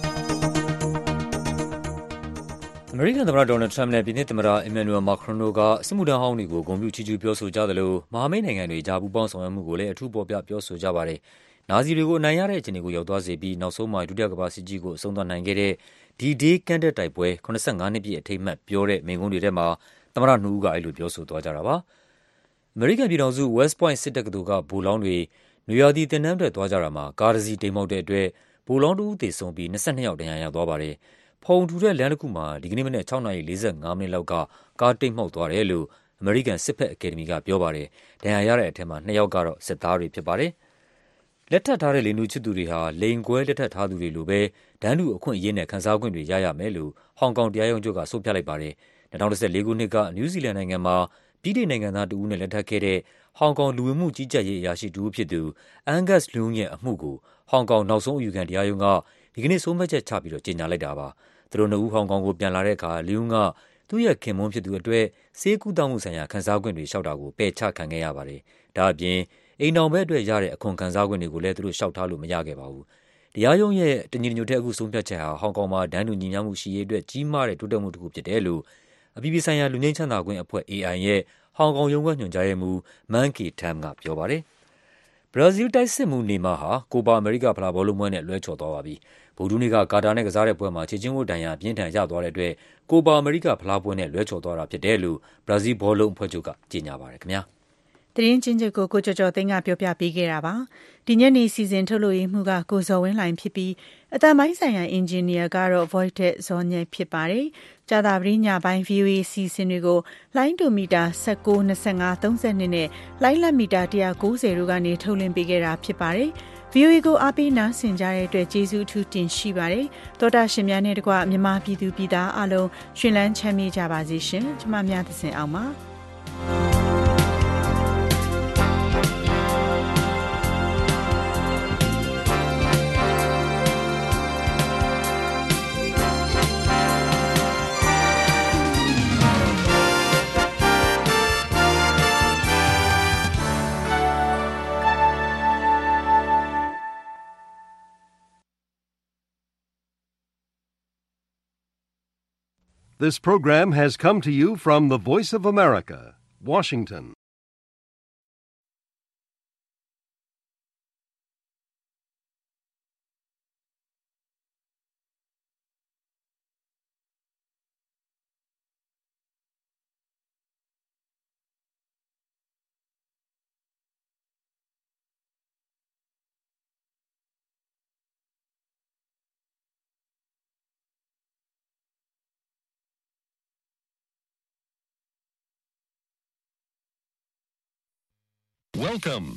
အမေရိကန်သမ္မတဒေါ်နယ်ထရမ့်နဲ့ပြည်ထောင်စုသမ္မတအီမန်နျူရယ် မာခရွန်တို့ကစစ်မှုထမ်းဟောင်းတွေကိုဂုဏ်ပြုချီးကျူးပြောဆိုကြသလိုမဟာမိတ်နိုင်ငံတွေကြားပူးပေါင်းဆောင်ရွက်မှုကိုလည်းအထူးဖော်ပြပြောဆိုကြပါတယ်။နာဇီတွေကိုအနိုင်ရတဲ့အခြေအနေကိုရောက်သွားစေပြီးနောက်ဆုံးမှာဒုတိယကမ္ဘာစစ်ကြီးကိုအဆုံးသတ်နိုင်ခဲ့တဲ့ဒီဒေးကမ်းတက်တိုက်ပွဲ85နှစ်ပြည့်အထိမ်းအမှတ်ပြောတဲ့မိန့်ခွန်းတွေထဲမှာသမ္မတ2ဦးကအဲ့လိုပြောဆိုသွားကြတာပါ။အမေရိကန်ပြည်ထောင်စု West Point စစ်တက္ကသိုလ်ကဗိုလ်လောင်းတွေနွေရာသီသင်တန်းအတွက်သွားကြတာမှာကားတစ်စီးတိမ်မောက်တဲ့အတွက်ဗိုလ်လောင်း2ဦးသေဆုံးပြီး22ယောက်ဒဏ်ရာရသွားပါတယ်။ဖုံထူတဲ့လမ်းတစ်ခုမှာဒီကနေ့မနက်6:45 မိနစ်လောက်ကကားတိတ်မှောက်သွားတယ်လို့အမေရိကန်စစ်ဘက်အကယ်ဒမီကပြောပါတယ်။ဒဏ်ရာရတဲ့အထက်မှာ2ယောက်ကတော့စစ်သားတွေဖြစ်ပါတယ်။လက်ထပ်ထားတဲ့လိင်တူချစ်သူတွေဟာလိင်ကွဲလက်ထပ်ထားသူတွေလိုပဲဒန်းတူအခွင့်အရေးနဲ့ခံစား권တွေရရမယ်လို့ဟောင်ကောင်တရားရုံးချုပ်ကဆုံးဖြတ်လိုက်ပါတယ်။2014ခုနှစ်ကနယူးဇီလန်နိုင်ငံမှာပြည်ထောင်နိုင်ငံသားတဦးနဲ့လက်ထပ်ခဲ့တဲ့ဟောင်ကောင်လူဝင်မှုကြီးကြပ်ရေးအရာရှိတဦးဖြစ်သူအန်ဂတ်စ်လူးရဲ့အမှုကိုဟောင်ကောင်နောက်ဆုံးအယူခံတရားရုံးကဒီကနေ့ဆုံးဖြတ်ချက်ချပြီးတော့ကြေညာလိုက်တာပါ။သူတို့နှစ်ဦးဟောင်ကောင်ကိုပြန်လာတဲ့အခါလီယွန်းကသူ့ရဲ့ခင်မွန်းဖြစ်သူအတွက်ဆေးကုသမှုဆိုင်ရာခံစား권တွေလျှောက်တာကိုပယ်ချခံခဲ့ရပါတယ်။ဒါအပြင်အိမ်တော်ဘက်အတွက်ရတဲ့အခွန်ခံစား권တွေကိုလည်းသူတို့လျှောက်ထားလို့မရခဲ့ပါဘူး။တရားရုံးရဲ့တညီညွတ်တဲ့အခုဆုံးဖြတ်ချက်ဟာဟောင်ကောင်မှာဒန်းတူညီမျှမှုရှိရေးအတွက်ကြီးမားတဲ့တိုးတက်မှုတစ်ခုဖြစ်တယ်လို့အပြည်ပြည်ဆိုင်ရာလူငင်းချမ်းသာခွင့်အဖွဲ့ AI ရဲ့ဟောင်ကောင်ရုံးခွဲညွှန်ကြားရေးမှူးမန်ကီတမ်ကပြောပါတယ်။ဘရာဇီးတိုက်စစ်မှုနေမာဟာကိုပါအမေရိကဖလားဘောလုံးပွဲနဲ့လွဲချော်သွားပါပြီ။ဗုဒ္ဓနေ့ကကာတာနဲ့ကစားတဲ့ပွဲမှာခြေချင်းဝတ်ဒဏ်ရာပြင်းထန်ရသွားတဲ့အတွက်ကိုပါအမေရိကဖလားပွဲနဲ့လွဲချော်သွားတာဖြစ်တယ်လို့ဘရာဇီးဘောလုံးအဖွဲ့ချုပ်ကကြေညာပါတယ်ခင်ဗျာ။သတင်းချင်းချုပ်ကိုကျော်ကျော်သိန်းကပြောပြပေးခဲ့တာပါဒီညနေစီစဉ်ထုတ်လို့ရမှုကကိုဇော်ဝင်းလှိုင်ဖြစ်ပြီးအတန်ပိုင်းဆိုင်ရာအင်ဂျင်နီယာကတော့ Void ဇော်ညိုက်ဖြစ်ပါတယ်ကြာသပတေးညပိုင်း VOA စီစဉ်တွေကိုလိုင်းဒိုမီတာ19 25 32နဲ့လိုင်းလက်မီတာ190တို့ကနေထုတ်လွှင့်ပေးခဲ့တာဖြစ်ပါတယ်VOA ကိုအားပေးနားဆင်ကြတဲ့အတွက်ကျေးဇူးအထူးတင်ရှိပါတယ်တောတာရှင်များနဲ့တကွမြန်မာပြည်သူပြည်သားအလုံးရှင်လန်းချမ်းမြေ့ကြပါစေရှင်ကျွန်မများသစဉ်အောင်ပါ This program has come to you from the Voice of America, Washington. Welcome